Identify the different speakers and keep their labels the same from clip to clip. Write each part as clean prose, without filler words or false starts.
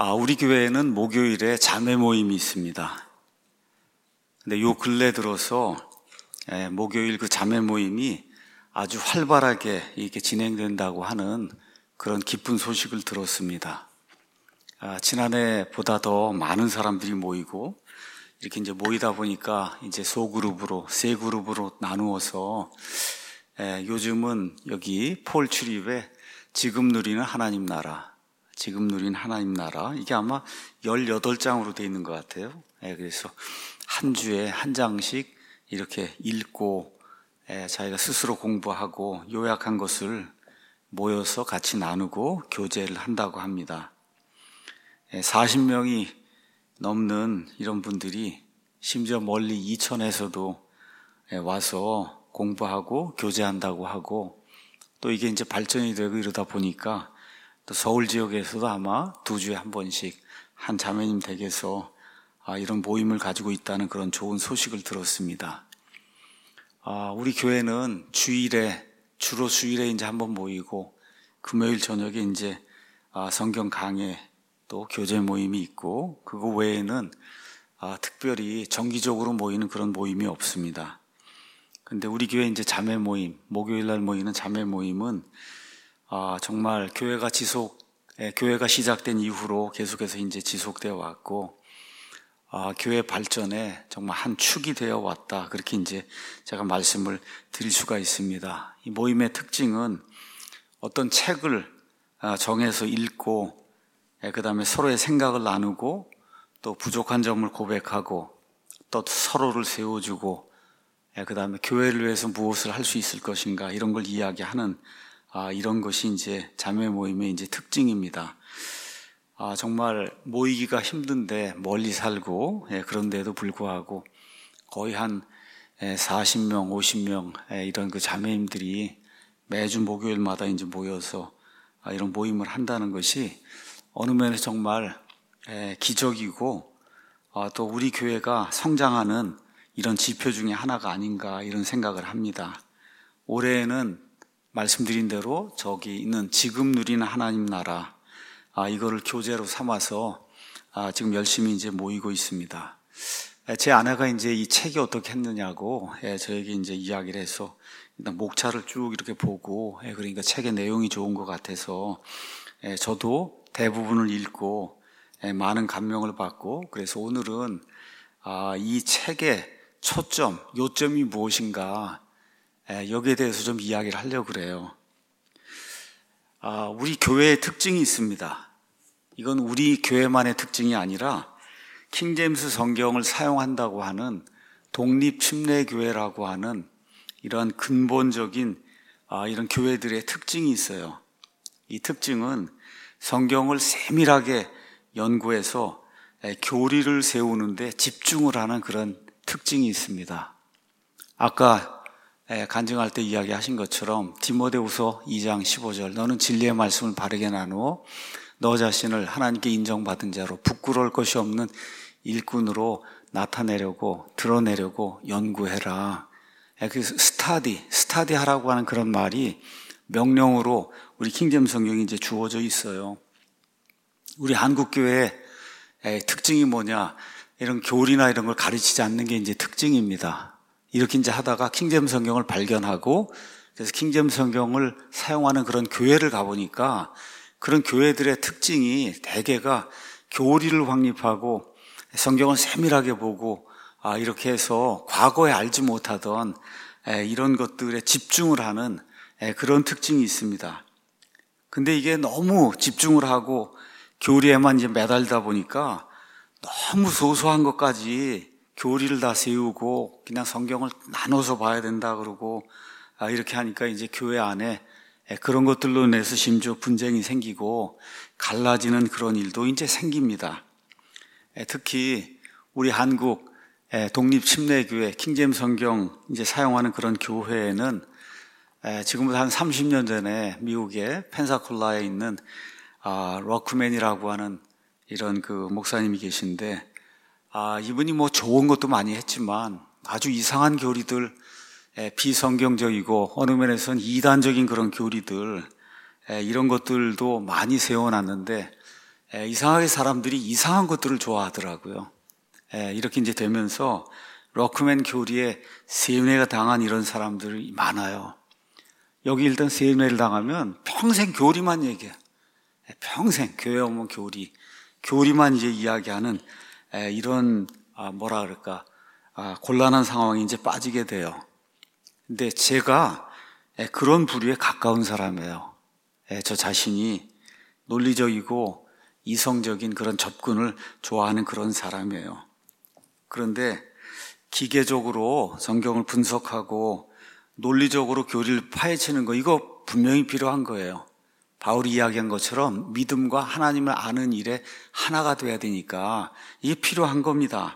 Speaker 1: 우리 교회에는 목요일에 자매 모임이 있습니다. 근데 요 근래 들어서 목요일 그 자매 모임이 아주 활발하게 이렇게 진행된다고 하는 그런 기쁜 소식을 들었습니다. 지난해보다 더 많은 사람들이 모이고 이렇게 이제 모이다 보니까 이제 소그룹으로, 세 그룹으로 나누어서 요즘은 여기 폴 출입에 지금 누리는 하나님 나라, 지금 누린 하나님 나라, 이게 아마 18장으로 되어 있는 것 같아요. 그래서 한 주에 한 장씩 이렇게 읽고 자기가 스스로 공부하고 요약한 것을 모여서 같이 나누고 교제를 한다고 합니다. 40명이 넘는 이런 분들이 심지어 멀리 이천에서도 와서 공부하고 교제한다고 하고, 또 이게 이제 발전이 되고 이러다 보니까 또 서울 지역에서도 아마 2주에 한 번씩 한 자매님 댁에서 이런 모임을 가지고 있다는 그런 좋은 소식을 들었습니다. 우리 교회는 주로 주일에 이제 한번 모이고, 금요일 저녁에 이제 성경 강해 또 교제 모임이 있고, 그거 외에는 특별히 정기적으로 모이는 그런 모임이 없습니다. 근데 우리 교회 이제 자매 모임, 목요일 날 모이는 자매 모임은 정말 교회가 시작된 이후로 계속해서 이제 지속되어 왔고, 교회 발전에 정말 한 축이 되어 왔다, 그렇게 이제 제가 말씀을 드릴 수가 있습니다. 이 모임의 특징은 어떤 책을 정해서 읽고, 그 다음에 서로의 생각을 나누고, 또 부족한 점을 고백하고, 또 서로를 세워주고, 그 다음에 교회를 위해서 무엇을 할 수 있을 것인가, 이런 걸 이야기하는 이런 것이 이제 자매 모임의 이제 특징입니다. 정말 모이기가 힘든데 멀리 살고, 그런데도 불구하고 거의 한 40명, 50명 이런 그 자매님들이 매주 목요일마다 이제 모여서 이런 모임을 한다는 것이 어느 면에서 정말 기적이고, 또 우리 교회가 성장하는 이런 지표 중에 하나가 아닌가, 이런 생각을 합니다. 올해는 말씀드린 대로 저기 있는 지금 누리는 하나님 나라, 이거를 교재로 삼아서 지금 열심히 이제 모이고 있습니다. 제 아내가 이제 이 책이 어떻게 했느냐고 저에게 이제 이야기를 해서 일단 목차를 쭉 이렇게 보고, 그러니까 책의 내용이 좋은 것 같아서 저도 대부분을 읽고 많은 감명을 받고, 그래서 오늘은 이 책의 초점, 요점이 무엇인가, 여기에 대해서 좀 이야기를 하려고 그래요. 우리 교회의 특징이 있습니다. 이건 우리 교회만의 특징이 아니라 킹제임스 성경을 사용한다고 하는 독립침례교회라고 하는 이런 근본적인 이런 교회들의 특징이 있어요. 이 특징은 성경을 세밀하게 연구해서 교리를 세우는데 집중을 하는 그런 특징이 있습니다. 아까 간증할 때 이야기하신 것처럼 디모데후서 2장 15절, 너는 진리의 말씀을 바르게 나누어 너 자신을 하나님께 인정받은 자로 부끄러울 것이 없는 일꾼으로 나타내려고, 드러내려고 연구해라. 그래서 스타디 하라고 하는 그런 말이 명령으로 우리 킹제임스 성경이 이제 주어져 있어요. 우리 한국교회의 특징이 뭐냐, 이런 교리나 이런 걸 가르치지 않는 게 이제 특징입니다. 이렇게 이제 하다가 킹제임스 성경을 발견하고, 그래서 킹제임스 성경을 사용하는 그런 교회를 가보니까 그런 교회들의 특징이 대개가 교리를 확립하고 성경을 세밀하게 보고, 이렇게 해서 과거에 알지 못하던 이런 것들에 집중을 하는 그런 특징이 있습니다. 근데 이게 너무 집중을 하고 교리에만 이제 매달다 보니까 너무 소소한 것까지 교리를 다 세우고 그냥 성경을 나눠서 봐야 된다 그러고, 이렇게 하니까 이제 교회 안에 그런 것들로 인해서 심지어 분쟁이 생기고 갈라지는 그런 일도 이제 생깁니다. 특히 우리 한국 독립침례교회 킹제임스 성경 이제 사용하는 그런 교회에는 지금부터 한 30년 전에 미국의 펜사콜라에 있는 럭크맨이라고 하는 이런 그 목사님이 계신데, 이분이 뭐 좋은 것도 많이 했지만 아주 이상한 교리들, 비성경적이고 어느 면에서는 이단적인 그런 교리들, 이런 것들도 많이 세워놨는데, 이상하게 사람들이 이상한 것들을 좋아하더라고요. 이렇게 이제 되면서 럭크맨 교리에 세뇌가 당한 이런 사람들이 많아요. 여기 일단 세뇌를 당하면 평생 교리만 얘기해. 평생 교회 오면 교리만 이제 이야기하는 이런 뭐라 그럴까 곤란한 상황에 이제 빠지게 돼요. 근데 제가 그런 부류에 가까운 사람이에요. 저 자신이 논리적이고 이성적인 그런 접근을 좋아하는 그런 사람이에요. 그런데 기계적으로 성경을 분석하고 논리적으로 교리를 파헤치는 거, 이거 분명히 필요한 거예요. 바울이 이야기한 것처럼 믿음과 하나님을 아는 일에 하나가 돼야 되니까 이게 필요한 겁니다.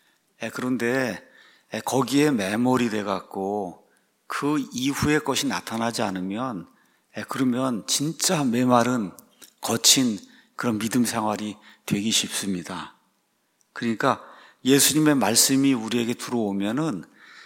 Speaker 1: 그런데 거기에 매몰이 돼갖고 그 이후의 것이 나타나지 않으면 그러면 진짜 메마른 거친 그런 믿음 생활이 되기 쉽습니다. 그러니까 예수님의 말씀이 우리에게 들어오면은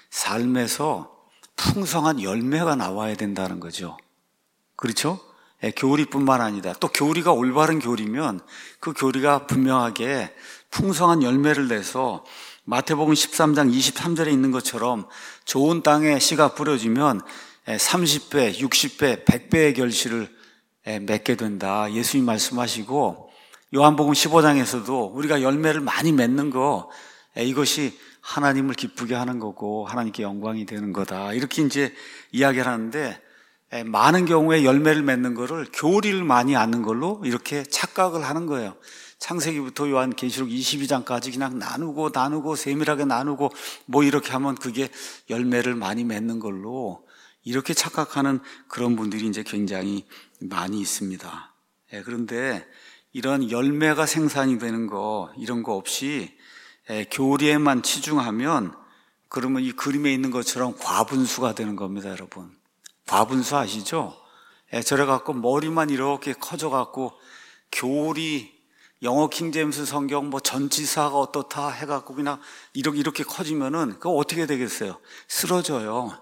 Speaker 1: 삶에서 풍성한 열매가 나와야 된다는 거죠. 그렇죠? 교리뿐만 아니다. 또 교리가 올바른 교리면 그 교리가 분명하게 풍성한 열매를 내서 마태복음 13장 23절에 있는 것처럼 좋은 땅에 씨가 뿌려지면 30배, 60배, 100배의 결실을 맺게 된다. 예수님 말씀하시고 요한복음 15장에서도 우리가 열매를 많이 맺는 거, 이것이 하나님을 기쁘게 하는 거고 하나님께 영광이 되는 거다. 이렇게 이제 이야기를 하는데 많은 경우에 열매를 맺는 거를 교리를 많이 아는 걸로 이렇게 착각을 하는 거예요. 창세기부터 요한계시록 22장까지 그냥 나누고 세밀하게 나누고 뭐 이렇게 하면 그게 열매를 많이 맺는 걸로 이렇게 착각하는 그런 분들이 이제 굉장히 많이 있습니다. 그런데 이런 열매가 생산이 되는 거, 이런 거 없이 교리에만 치중하면 그러면 이 그림에 있는 것처럼 과분수가 되는 겁니다, 여러분. 과분수 아시죠? 저래 갖고 머리만 이렇게 커져 갖고 교리, 영어 킹제임스 성경 뭐 전치사가 어떻다 해 갖고 그냥 이렇게 커지면은 그거 어떻게 되겠어요? 쓰러져요.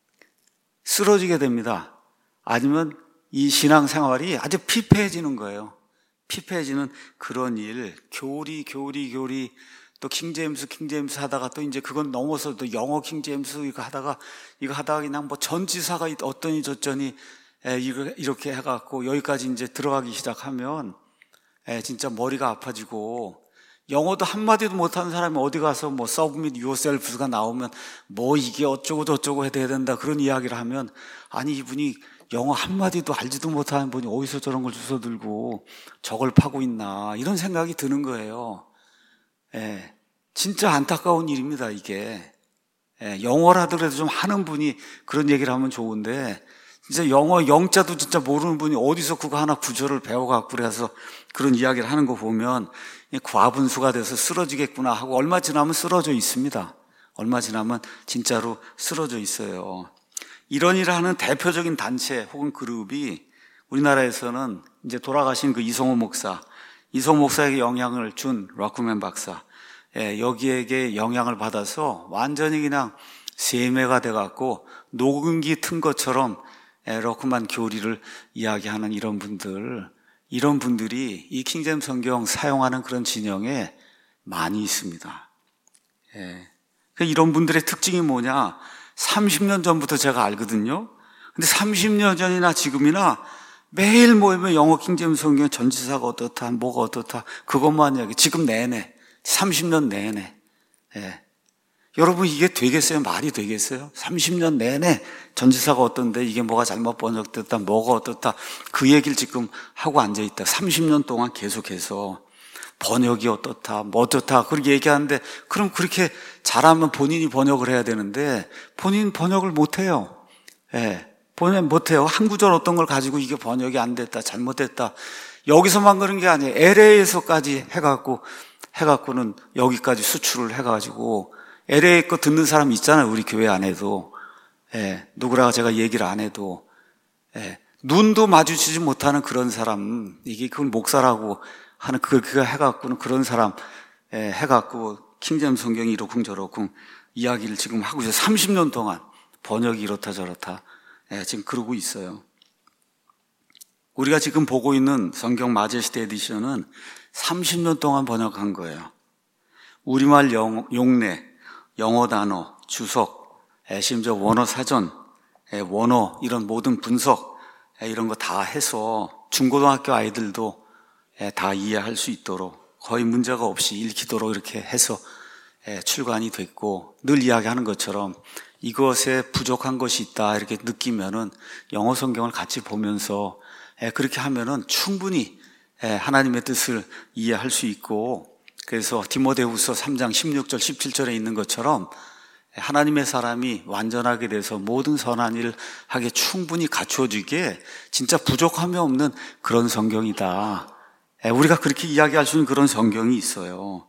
Speaker 1: 쓰러지게 됩니다. 아니면 이 신앙생활이 아주 피폐해지는 거예요. 피폐해지는 그런 일, 교리 또 킹제임스 하다가 또 이제 그건 넘어서 또 영어 킹제임스 이거 하다가 그냥 뭐 전지사가 어떠니 저쩌니 이렇게 해갖고 여기까지 이제 들어가기 시작하면 진짜 머리가 아파지고 영어도 한마디도 못하는 사람이 어디 가서 뭐 submit yourself가 나오면 뭐 이게 어쩌고 저쩌고 해야 된다 그런 이야기를 하면 아니 이분이 영어 한마디도 알지도 못하는 분이 어디서 저런 걸 주워 들고 저걸 파고 있나 이런 생각이 드는 거예요. 진짜 안타까운 일입니다, 이게. 영어라더라도 좀 하는 분이 그런 얘기를 하면 좋은데, 진짜 영어 영자도 진짜 모르는 분이 어디서 그거 하나 구절을 배워갖고 그래서 그런 이야기를 하는 거 보면 과분수가 돼서 쓰러지겠구나 하고 얼마 지나면 쓰러져 있습니다. 얼마 지나면 진짜로 쓰러져 있어요. 이런 일을 하는 대표적인 단체 혹은 그룹이 우리나라에서는 이제 돌아가신 그 이성호 목사에게 영향을 준 럭크맨 박사, 여기에게 영향을 받아서 완전히 그냥 세매가 돼갖고 녹음기 튼 것처럼 럭크맨 교리를 이야기하는 이런 분들이 이 킹제임스 성경 사용하는 그런 진영에 많이 있습니다. 이런 분들의 특징이 뭐냐? 30년 전부터 제가 알거든요. 근데 30년 전이나 지금이나 매일 모이면 영어 킹제임스 성경 전치사가 어떻다, 뭐가 어떻다, 그것만 이야기. 지금 내내, 30년 내내. 여러분 이게 되겠어요? 말이 되겠어요? 30년 내내 전치사가 어떤데 이게 뭐가 잘못 번역됐다, 뭐가 어떻다, 그 얘기를 지금 하고 앉아있다. 30년 동안 계속해서 번역이 어떻다, 뭐 어떻다, 그렇게 얘기하는데, 그럼 그렇게 잘하면 본인이 번역을 해야 되는데, 본인 번역을 못해요. 번역 못해요. 한 구절 어떤 걸 가지고 이게 번역이 안 됐다, 잘못됐다. 여기서만 그런 게 아니에요. LA에서까지 해갖고는 여기까지 수출을 해가지고, LA 거 듣는 사람 있잖아요. 우리 교회 안에도. 누구라고 제가 얘기를 안 해도. 눈도 마주치지 못하는 그런 사람, 이게 그걸 목사라고 하는 그거 해갖고는 그런 사람 해갖고 킹제임스 성경이 이러쿵저러쿵 이야기를 지금 하고 있어요. 30년 동안 번역이 이렇다 저렇다 지금 그러고 있어요. 우리가 지금 보고 있는 성경 마제스티 에디션은 30년 동안 번역한 거예요. 우리말 용례, 영어 단어, 주석, 심지어 원어 사전, 원어 이런 모든 분석 이런 거 다 해서 중고등학교 아이들도 다 이해할 수 있도록 거의 문제가 없이 읽히도록 이렇게 해서 출간이 됐고, 늘 이야기하는 것처럼 이것에 부족한 것이 있다 이렇게 느끼면은 영어 성경을 같이 보면서 그렇게 하면은 충분히 하나님의 뜻을 이해할 수 있고, 그래서 디모데후서 3장 16절 17절에 있는 것처럼 하나님의 사람이 완전하게 돼서 모든 선한 일을 하게 충분히 갖추어지게 진짜 부족함이 없는 그런 성경이다. 우리가 그렇게 이야기할 수 있는 그런 성경이 있어요.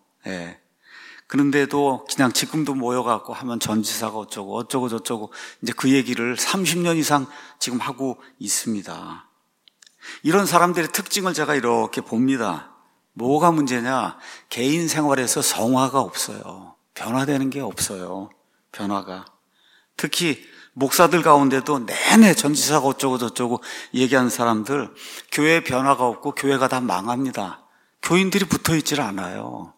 Speaker 1: 그런데도 그냥 지금도 모여갖고 하면 전지사가 어쩌고 저쩌고 이제 그 얘기를 30년 이상 지금 하고 있습니다. 이런 사람들의 특징을 제가 이렇게 봅니다. 뭐가 문제냐? 개인 생활에서 성화가 없어요. 변화되는 게 없어요. 변화가. 특히 목사들 가운데도 내내 전지사가 어쩌고 저쩌고 얘기하는 사람들, 교회에 변화가 없고 교회가 다 망합니다. 교인들이 붙어있질 않아요.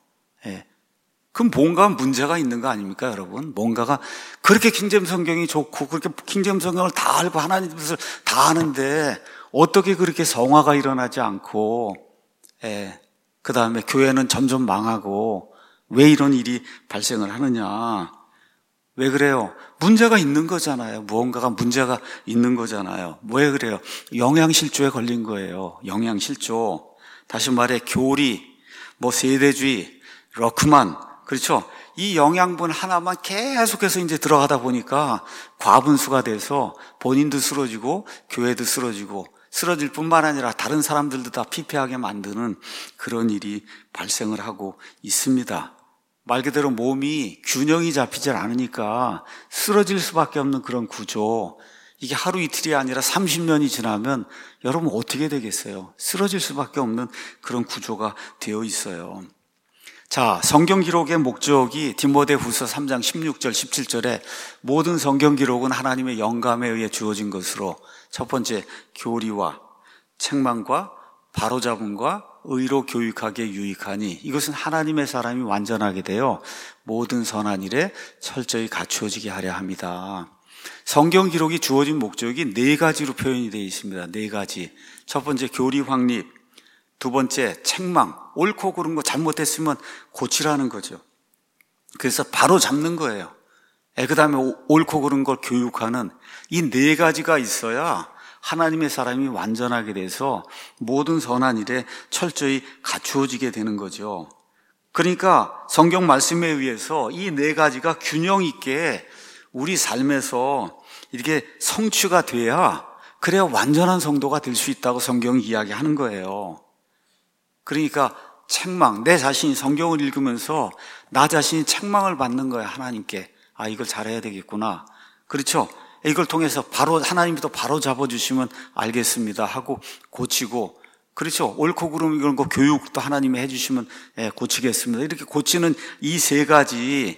Speaker 1: 그럼 뭔가 문제가 있는 거 아닙니까, 여러분? 뭔가가 그렇게 킹제임스 성경이 좋고 그렇게 킹제임스 성경을 다 알고 하나님 뜻을 다 아는데 어떻게 그렇게 성화가 일어나지 않고 그 다음에 교회는 점점 망하고 왜 이런 일이 발생을 하느냐? 왜 그래요? 문제가 있는 거잖아요. 무언가가 문제가 있는 거잖아요. 왜 그래요? 영양실조에 걸린 거예요. 영양실조. 다시 말해 교리, 세대주의, 러크만, 그렇죠? 이 영양분 하나만 계속해서 이제 들어가다 보니까 과분수가 돼서 본인도 쓰러지고 교회도 쓰러지고 쓰러질 뿐만 아니라 다른 사람들도 다 피폐하게 만드는 그런 일이 발생을 하고 있습니다. 말 그대로 몸이 균형이 잡히질 않으니까 쓰러질 수밖에 없는 그런 구조. 이게 하루 이틀이 아니라 30년이 지나면 여러분 어떻게 되겠어요? 쓰러질 수밖에 없는 그런 구조가 되어 있어요. 자, 성경 기록의 목적이 디모데후서 3장 16절 17절에 모든 성경 기록은 하나님의 영감에 의해 주어진 것으로 첫 번째 교리와 책망과 바로잡음과 의로 교육하기에 유익하니 이것은 하나님의 사람이 완전하게 되어 모든 선한 일에 철저히 갖추어지게 하려 합니다. 성경 기록이 주어진 목적이 4가지로 표현이 되어 있습니다. 4가지. 첫 번째 교리 확립, 두 번째 책망, 옳고 그른 거 잘못했으면 고치라는 거죠. 그래서 바로 잡는 거예요. 그 다음에 옳고 그른 걸 교육하는 이 4가지가 있어야 하나님의 사람이 완전하게 돼서 모든 선한 일에 철저히 갖추어지게 되는 거죠. 그러니까 성경 말씀에 의해서 이 4가지가 균형 있게 우리 삶에서 이렇게 성취가 돼야 그래야 완전한 성도가 될 수 있다고 성경이 이야기하는 거예요. 그러니까 책망, 내 자신이 성경을 읽으면서 나 자신이 책망을 받는 거예요. 하나님께. 이걸 잘해야 되겠구나. 그렇죠? 이걸 통해서 바로 하나님이 또 바로 잡아주시면 알겠습니다 하고 고치고, 그렇죠? 옳고 그름 이런 거 교육도 하나님이 해주시면 고치겠습니다. 이렇게 고치는 이 3가지,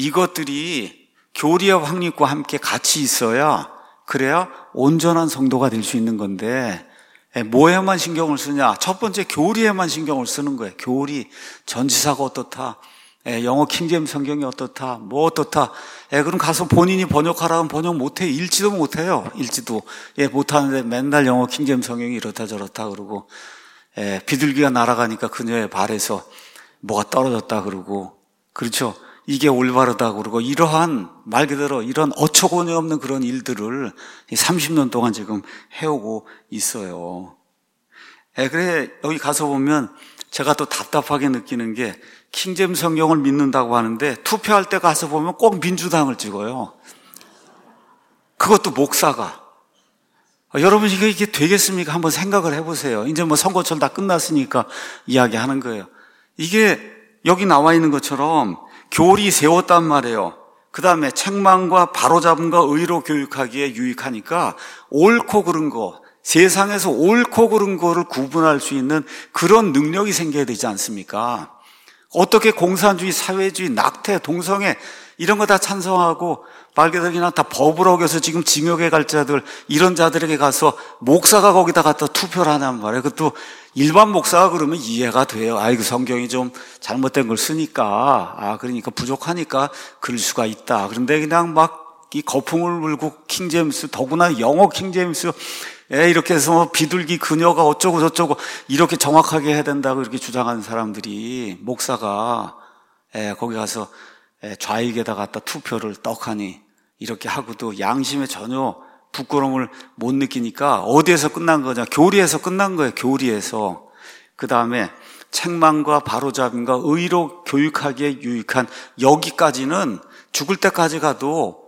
Speaker 1: 이것들이 교리와 확립과 함께 같이 있어야 그래야 온전한 성도가 될 수 있는 건데 뭐에만 신경을 쓰냐? 첫 번째 교리에만 신경을 쓰는 거예요. 교리, 전지사가 어떻다, 영어 킹제임스 성경이 어떻다, 뭐 어떻다. 그럼 가서 본인이 번역하라면 번역 못해. 읽지도 못해요. 읽지도. 못하는데 맨날 영어 킹제임스 성경이 이렇다 저렇다 그러고, 비둘기가 날아가니까 그녀의 발에서 뭐가 떨어졌다 그러고, 그렇죠? 이게 올바르다 그러고, 이러한 말 그대로 이런 어처구니 없는 그런 일들을 30년 동안 지금 해오고 있어요. 그래 여기 가서 보면 제가 또 답답하게 느끼는 게 킹제임스 성경을 믿는다고 하는데 투표할 때 가서 보면 꼭 민주당을 찍어요. 그것도 목사가. 여러분 이게 되겠습니까? 한번 생각을 해보세요. 이제 선거철 다 끝났으니까 이야기하는 거예요. 이게 여기 나와 있는 것처럼 교리 세웠단 말이에요. 그 다음에 책망과 바로잡음과 의로 교육하기에 유익하니까 옳고 그른 거, 세상에서 옳고 그른 거를 구분할 수 있는 그런 능력이 생겨야 되지 않습니까? 어떻게 공산주의, 사회주의, 낙태, 동성애 이런 거 다 찬성하고 말 그대로 그냥 다 법을 어겨서 지금 징역에 갈 자들, 이런 자들에게 가서 목사가 거기다 갖다 투표를 하냔 말이에요. 그것도 일반 목사가 그러면 이해가 돼요. 그 성경이 좀 잘못된 걸 쓰니까, 그러니까 부족하니까 그럴 수가 있다. 그런데 그냥 막 이 거품을 물고 킹제임스, 더구나 영어 킹제임스, 이렇게 해서 비둘기 그녀가 어쩌고 저쩌고 이렇게 정확하게 해야 된다고 이렇게 주장하는 사람들이, 목사가 거기 가서 좌익에다 갖다 투표를 떡하니 이렇게 하고도 양심에 전혀 부끄러움을 못 느끼니까 어디에서 끝난 거냐? 교리에서 끝난 거예요. 교리에서. 그 다음에 책망과 바로잡음과 의로 교육하기에 유익한, 여기까지는 죽을 때까지 가도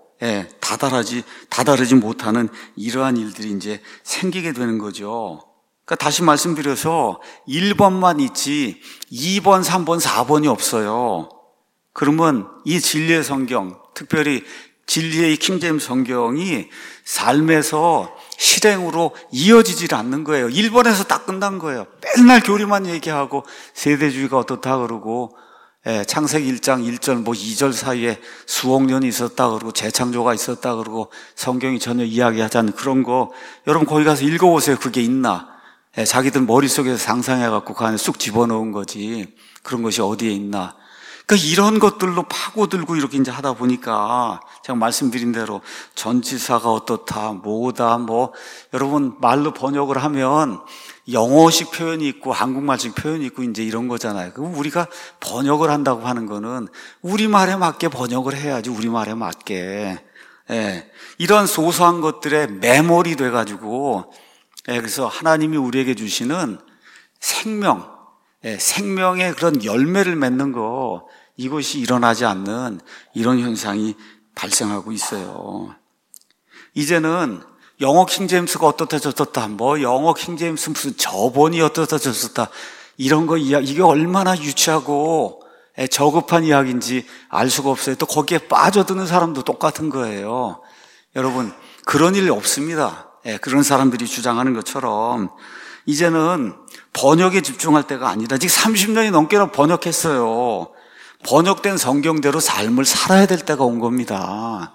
Speaker 1: 다다르지 못하는 이러한 일들이 이제 생기게 되는 거죠. 그러니까 다시 말씀드려서 1번만 있지 2번, 3번, 4번이 없어요. 그러면 이 진리의 성경, 특별히 진리의 킹제임스 성경이 삶에서 실행으로 이어지질 않는 거예요. 1번에서 딱 끝난 거예요. 맨날 교리만 얘기하고 세대주의가 어떻다 그러고, 창세기 1장 1절 2절 사이에 수억 년이 있었다 그러고 재창조가 있었다 그러고 성경이 전혀 이야기하지 않는 그런 거, 여러분 거기 가서 읽어보세요. 그게 있나? 자기들 머릿속에서 상상해갖고 그 안에 쑥 집어넣은 거지. 그런 것이 어디에 있나? 그러니까 이런 것들로 파고들고 이렇게 이제 하다 보니까 제가 말씀드린 대로 전치사가 어떻다, 뭐다, 여러분 말로 번역을 하면 영어식 표현이 있고 한국말식 표현이 있고 이제 이런 거잖아요. 그럼 우리가 번역을 한다고 하는 거는 우리말에 맞게 번역을 해야지, 우리말에 맞게. 이런 소소한 것들에 매몰이 돼가지고, 그래서 하나님이 우리에게 주시는 생명, 생명의 그런 열매를 맺는 거, 이것이 일어나지 않는 이런 현상이 발생하고 있어요. 이제는 영어 킹제임스가 어떻다 저떻다, 영어 킹제임스 무슨 저번이 어떻다 저떻다, 이런 거 이게 얼마나 유치하고 저급한 이야기인지 알 수가 없어요. 또 거기에 빠져드는 사람도 똑같은 거예요. 여러분, 그런 일 없습니다. 그런 사람들이 주장하는 것처럼 이제는 번역에 집중할 때가 아니라, 지금 30년이 넘게나 번역했어요. 번역된 성경대로 삶을 살아야 될 때가 온 겁니다.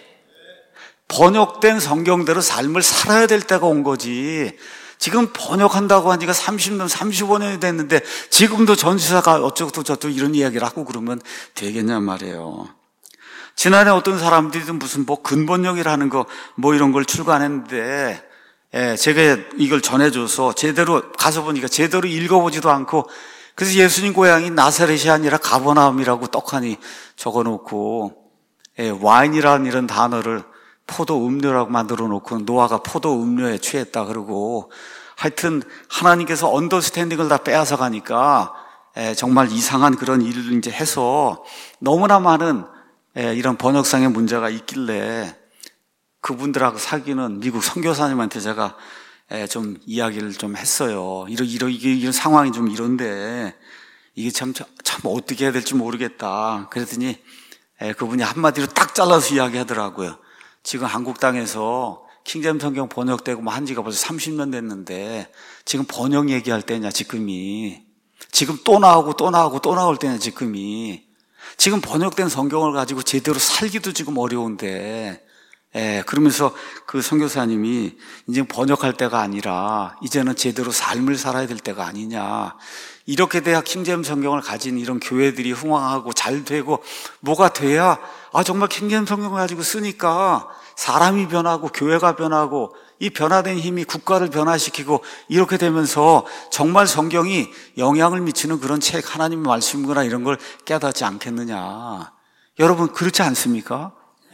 Speaker 1: 번역된 성경대로 삶을 살아야 될 때가 온 거지. 지금 번역한다고 한 지가 30년, 35년이 됐는데 지금도 전시사가 어쩌고 저쩌고 이런 이야기를 하고 그러면 되겠냔 말이에요. 지난해 어떤 사람들이 무슨 근본역이라는 거 이런 걸 출간했는데, 제가 이걸 전해줘서 제대로 가서 보니까 제대로 읽어보지도 않고, 그래서 예수님 고향이 나사렛이 아니라 가버나움이라고 떡하니 적어놓고, 와인이라는 이런 단어를 포도 음료라고 만들어 놓고 노아가 포도 음료에 취했다 그러고, 하여튼 하나님께서 언더스탠딩을 다 빼앗아 가니까 정말 이상한 그런 일을 이제 해서 너무나 많은 이런 번역상의 문제가 있길래 그분들하고 사귀는 미국 선교사님한테 제가 좀 이야기를 좀 했어요. 이런 상황이 좀 이런데 이게 참 어떻게 해야 될지 모르겠다. 그랬더니 그분이 한마디로 딱 잘라서 이야기하더라고요. 지금 한국 땅에서 킹제임스 성경 번역되고 한 지가 벌써 30년 됐는데 지금 번역 얘기할 때냐, 지금이. 지금 또 나오고 또 나올 때냐, 지금이. 지금 번역된 성경을 가지고 제대로 살기도 지금 어려운데, 그러면서 그 선교사님이 이제 번역할 때가 아니라 이제는 제대로 삶을 살아야 될 때가 아니냐. 이렇게 돼야 킹제임스 성경을 가진 이런 교회들이 흥왕하고 잘 되고, 뭐가 돼야 정말 킹제임스 성경을 가지고 쓰니까 사람이 변하고 교회가 변하고 이 변화된 힘이 국가를 변화시키고 이렇게 되면서 정말 성경이 영향을 미치는 그런 책, 하나님의 말씀이구나, 이런 걸 깨닫지 않겠느냐. 여러분, 그렇지 않습니까?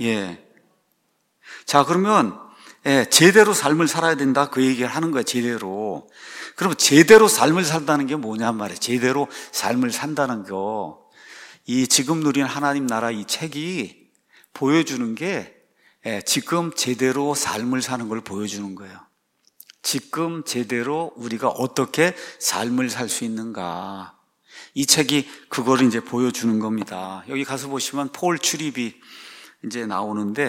Speaker 1: 자, 그러면 제대로 삶을 살아야 된다, 그 얘기를 하는 거예요. 제대로. 그럼 제대로 삶을 산다는 게 뭐냐 말이에요. 제대로 삶을 산다는 거, 이 지금 누리는 하나님 나라 이 책이 보여주는 게 지금 제대로 삶을 사는 걸 보여주는 거예요. 지금 제대로 우리가 어떻게 삶을 살 수 있는가, 이 책이 그거를 이제 보여주는 겁니다. 여기 가서 보시면 폴 출입이 이제 나오는데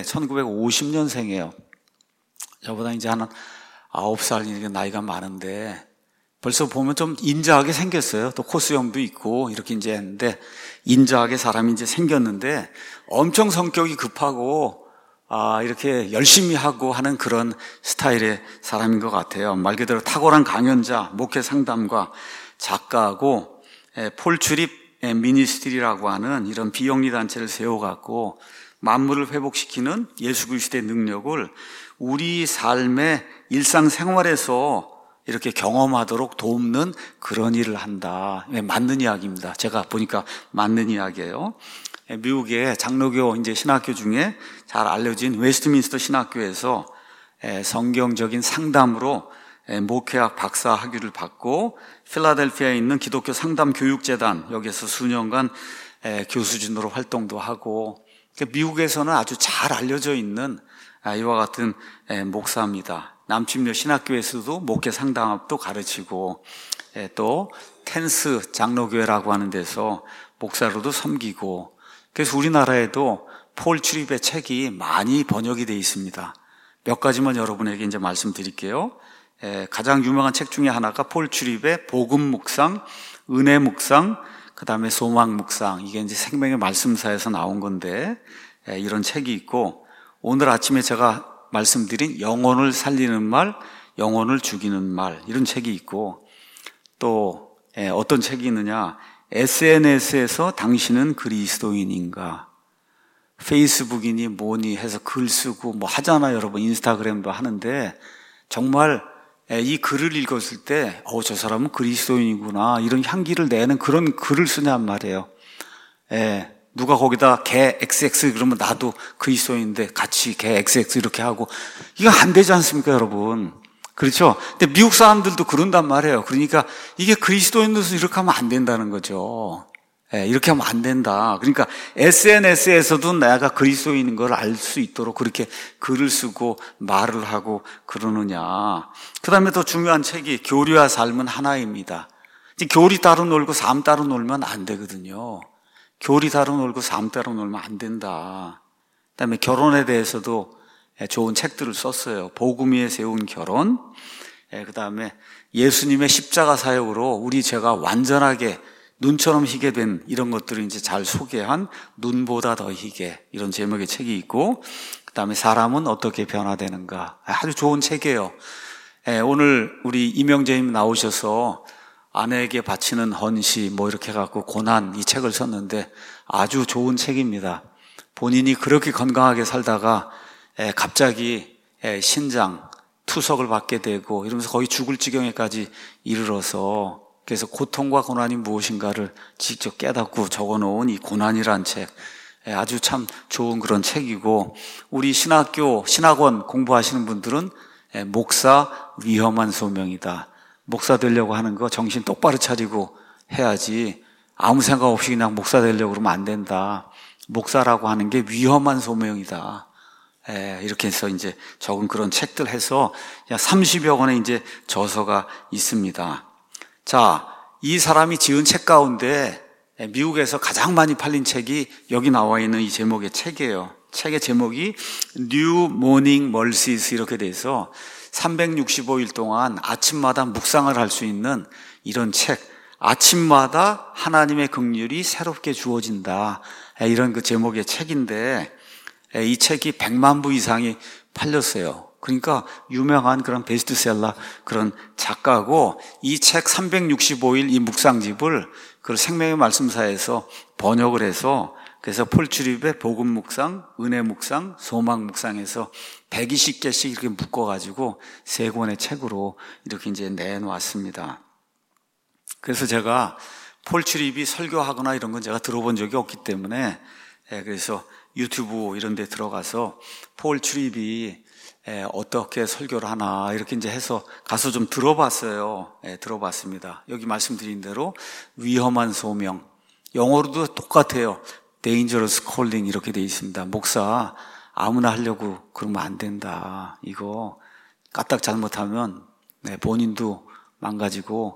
Speaker 1: 1950년생이에요. 저보다 이제 한 9살 나이가 많은데, 벌써 보면 좀 인자하게 생겼어요. 또 코수염도 있고 이렇게 이제 했는데 인자하게 사람이 이제 생겼는데 엄청 성격이 급하고 이렇게 열심히 하고 하는 그런 스타일의 사람인 것 같아요. 말 그대로 탁월한 강연자, 목회 상담가, 작가하고 폴 출입 미니스트리라고 하는 이런 비영리 단체를 세워갖고 만물을 회복시키는 예수 그리스도의 능력을 우리 삶의 일상생활에서 이렇게 경험하도록 돕는 그런 일을 한다. 맞는 이야기입니다. 제가 보니까 맞는 이야기예요. 미국의 장로교 이제 신학교 중에 잘 알려진 웨스트민스터 신학교에서 성경적인 상담으로 목회학 박사 학위를 받고 필라델피아에 있는 기독교 상담 교육재단 여기에서 수년간 교수진으로 활동도 하고 미국에서는 아주 잘 알려져 있는 이와 같은 목사입니다. 남침려 신학교에서도 목회 상담학도 가르치고 또 텐스 장로교회라고 하는 데서 목사로도 섬기고 그래서 우리나라에도 폴 출입의 책이 많이 번역이 되어 있습니다. 몇 가지만 여러분에게 이제 말씀드릴게요. 가장 유명한 책 중에 하나가 폴 출입의 복음 묵상, 은혜 묵상, 그 다음에 소망 묵상. 이게 이제 생명의 말씀사에서 나온 건데 이런 책이 있고 오늘 아침에 제가 말씀드린 영혼을 살리는 말, 영혼을 죽이는 말 이런 책이 있고 또 어떤 책이 있느냐 SNS에서 당신은 그리스도인인가 페이스북이니 뭐니 해서 글 쓰고 뭐 하잖아요 여러분 인스타그램도 하는데 정말 이 글을 읽었을 때 저 사람은 그리스도인이구나 이런 향기를 내는 그런 글을 쓰냔 말이에요. 누가 거기다 개 XX 그러면 나도 그리스도인인데 같이 개 XX 이렇게 하고 이거 안 되지 않습니까 여러분? 그렇죠? 근데 미국 사람들도 그런단 말이에요. 그러니까 이게 그리스도인으로서 이렇게 하면 안 된다는 거죠. 이렇게 하면 안 된다. 그러니까 SNS에서도 내가 그리스도인인 걸 알 수 있도록 그렇게 글을 쓰고 말을 하고 그러느냐. 그 다음에 더 중요한 책이 교리와 삶은 하나입니다. 교리 따로 놀고 삶 따로 놀면 안 되거든요. 교리 따로 놀고 삶 따로 놀면 안 된다. 그 다음에 결혼에 대해서도 좋은 책들을 썼어요. 복음 위에 세운 결혼. 그 다음에 예수님의 십자가 사역으로 우리 죄가 완전하게 눈처럼 희게 된 이런 것들을 이제 잘 소개한 눈보다 더 희게 이런 제목의 책이 있고 그 다음에 사람은 어떻게 변화되는가 아주 좋은 책이에요. 오늘 우리 이명재님 나오셔서 아내에게 바치는 헌시 뭐 이렇게 해갖고 고난 이 책을 썼는데 아주 좋은 책입니다. 본인이 그렇게 건강하게 살다가 갑자기 신장 투석을 받게 되고 이러면서 거의 죽을 지경에까지 이르러서 그래서 고통과 고난이 무엇인가를 직접 깨닫고 적어놓은 이 고난이란 책 아주 참 좋은 그런 책이고 우리 신학원 공부하시는 분들은 목사 위험한 소명이다. 목사 되려고 하는 거 정신 똑바로 차리고 해야지 아무 생각 없이 그냥 목사 되려고 그러면 안 된다. 목사라고 하는 게 위험한 소명이다. 이렇게 해서 이제 적은 그런 책들 해서 약 30여 권의 이제 저서가 있습니다. 자, 이 사람이 지은 책 가운데 미국에서 가장 많이 팔린 책이 여기 나와 있는 이 제목의 책이에요. 책의 제목이 New Morning Mercies 이렇게 돼서 365일 동안 아침마다 묵상을 할 수 있는 이런 책. 아침마다 하나님의 긍휼이 새롭게 주어진다. 이런 그 제목의 책인데 이 책이 100만 부 이상이 팔렸어요. 그러니까 유명한 그런 베스트셀러 그런 작가고 이 책 365일 이 묵상집을 그 생명의 말씀사에서 번역을 해서 그래서 폴 출입의 복음 묵상, 은혜 묵상, 소망 묵상에서 120개씩 이렇게 묶어가지고 3권의 책으로 이렇게 이제 내놓았습니다. 그래서 제가 폴 출입이 설교하거나 이런 건 제가 들어본 적이 없기 때문에 그래서 유튜브 이런 데 들어가서 폴 출입이 어떻게 설교를 하나 이렇게 이제 해서 가서 좀 들어봤어요. 들어봤습니다. 여기 말씀드린 대로 위험한 소명. 영어로도 똑같아요. Dangerous calling 이렇게 돼 있습니다. 목사 아무나 하려고 그러면 안 된다. 이거 까딱 잘못하면 본인도 망가지고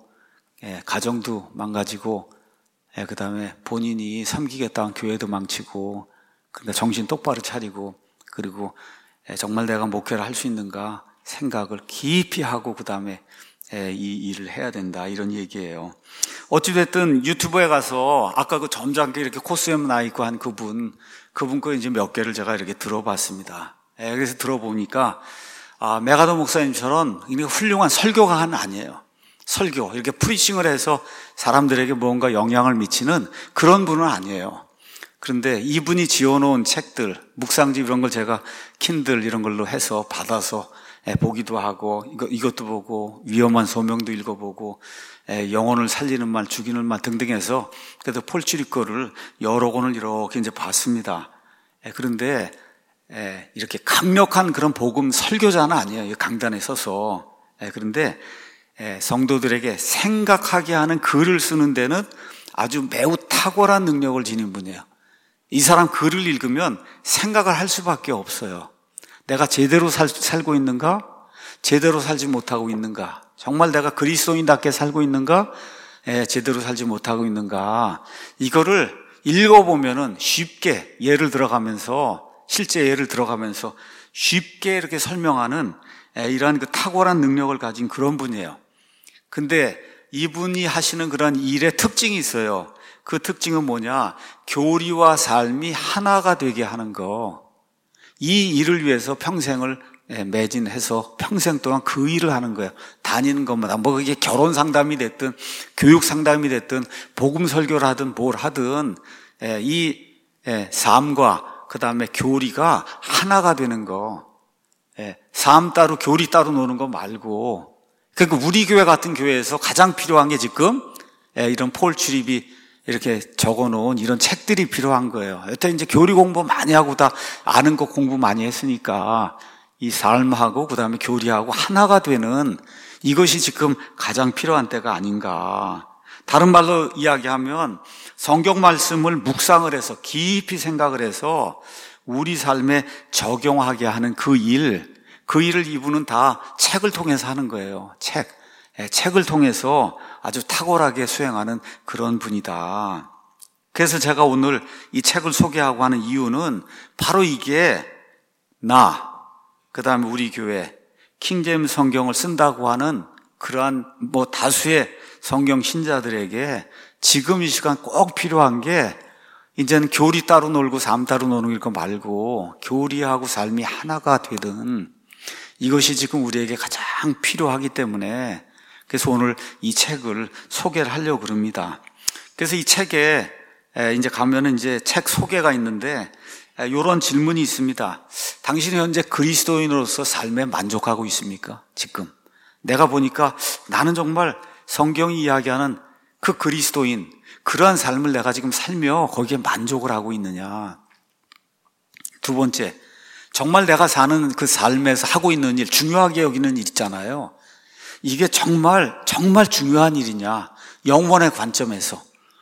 Speaker 1: 가정도 망가지고 그 다음에 본인이 섬기겠다는 교회도 망치고 그러니까 정신 똑바로 차리고 그리고 정말 내가 목회를 할 수 있는가 생각을 깊이 하고 그 다음에 이 일을 해야 된다, 이런 얘기예요. 어찌됐든 유튜브에 가서 아까 그 점잖게 이렇게 코스염 나 있고 한 그분 거 이제 몇 개를 제가 이렇게 들어봤습니다. 그래서 들어보니까 메가더 목사님처럼 훌륭한 설교가는 아니에요. 설교, 이렇게 프리칭을 해서 사람들에게 뭔가 영향을 미치는 그런 분은 아니에요. 그런데 이분이 지어놓은 책들, 묵상집 이런 걸 제가 킨들 이런 걸로 해서 받아서 보기도 하고, 이것도 보고, 위험한 소명도 읽어보고, 영혼을 살리는 말, 죽이는 말 등등 해서, 그래도 폴치리 거를 여러 권을 이렇게 이제 봤습니다. 그런데, 이렇게 강력한 그런 복음 설교자는 아니에요. 강단에 서서. 그런데, 성도들에게 생각하게 하는 글을 쓰는 데는 아주 매우 탁월한 능력을 지닌 분이에요. 이 사람 글을 읽으면 생각을 할 수밖에 없어요. 내가 제대로 살고 있는가? 제대로 살지 못하고 있는가? 정말 내가 그리스도인답게 살고 있는가? 제대로 살지 못하고 있는가? 이거를 읽어보면은 쉽게 실제 예를 들어가면서 쉽게 이렇게 설명하는 이러한 그 탁월한 능력을 가진 그런 분이에요. 근데 이분이 하시는 그런 일의 특징이 있어요. 그 특징은 뭐냐? 교리와 삶이 하나가 되게 하는 거. 이 일을 위해서 평생을 매진해서 평생 동안 그 일을 하는 거예요. 다니는 것마다 뭐 그게 결혼 상담이 됐든 교육 상담이 됐든 복음 설교를 하든 뭘 하든 이 삶과 그 다음에 교리가 하나가 되는 거. 삶 따로 교리 따로 노는 거 말고, 그러니까 우리 교회 같은 교회에서 가장 필요한 게 지금 이런 폴 출입이 이렇게 적어놓은 이런 책들이 필요한 거예요. 여태 이제 교리 공부 많이 하고 다 아는 거 공부 많이 했으니까 이 삶하고 그 다음에 교리하고 하나가 되는 이것이 지금 가장 필요한 때가 아닌가. 다른 말로 이야기하면 성경 말씀을 묵상을 해서 깊이 생각을 해서 우리 삶에 적용하게 하는 그 일을 이분은 다 책을 통해서 하는 거예요. 책을 통해서 아주 탁월하게 수행하는 그런 분이다. 그래서 제가 오늘 이 책을 소개하고 하는 이유는 바로 이게 그 다음에 우리 교회 킹제임스 성경을 쓴다고 하는 그러한 다수의 성경 신자들에게 지금 이 시간 꼭 필요한 게 이제는 교리 따로 놀고 삶 따로 노는 거 말고 교리하고 삶이 하나가 되든 이것이 지금 우리에게 가장 필요하기 때문에 그래서 오늘 이 책을 소개를 하려고 그럽니다. 그래서 이 책에 이제 가면은 이제 책 소개가 있는데 이런 질문이 있습니다. 당신이 현재 그리스도인으로서 삶에 만족하고 있습니까? 지금 내가 보니까 나는 정말 성경이 이야기하는 그 그리스도인 그러한 삶을 내가 지금 살며 거기에 만족을 하고 있느냐. 두 번째, 정말 내가 사는 그 삶에서 하고 있는 일, 중요하게 여기는 일 있잖아요. 이게 정말 중요한 일이냐, 영원의 관점에서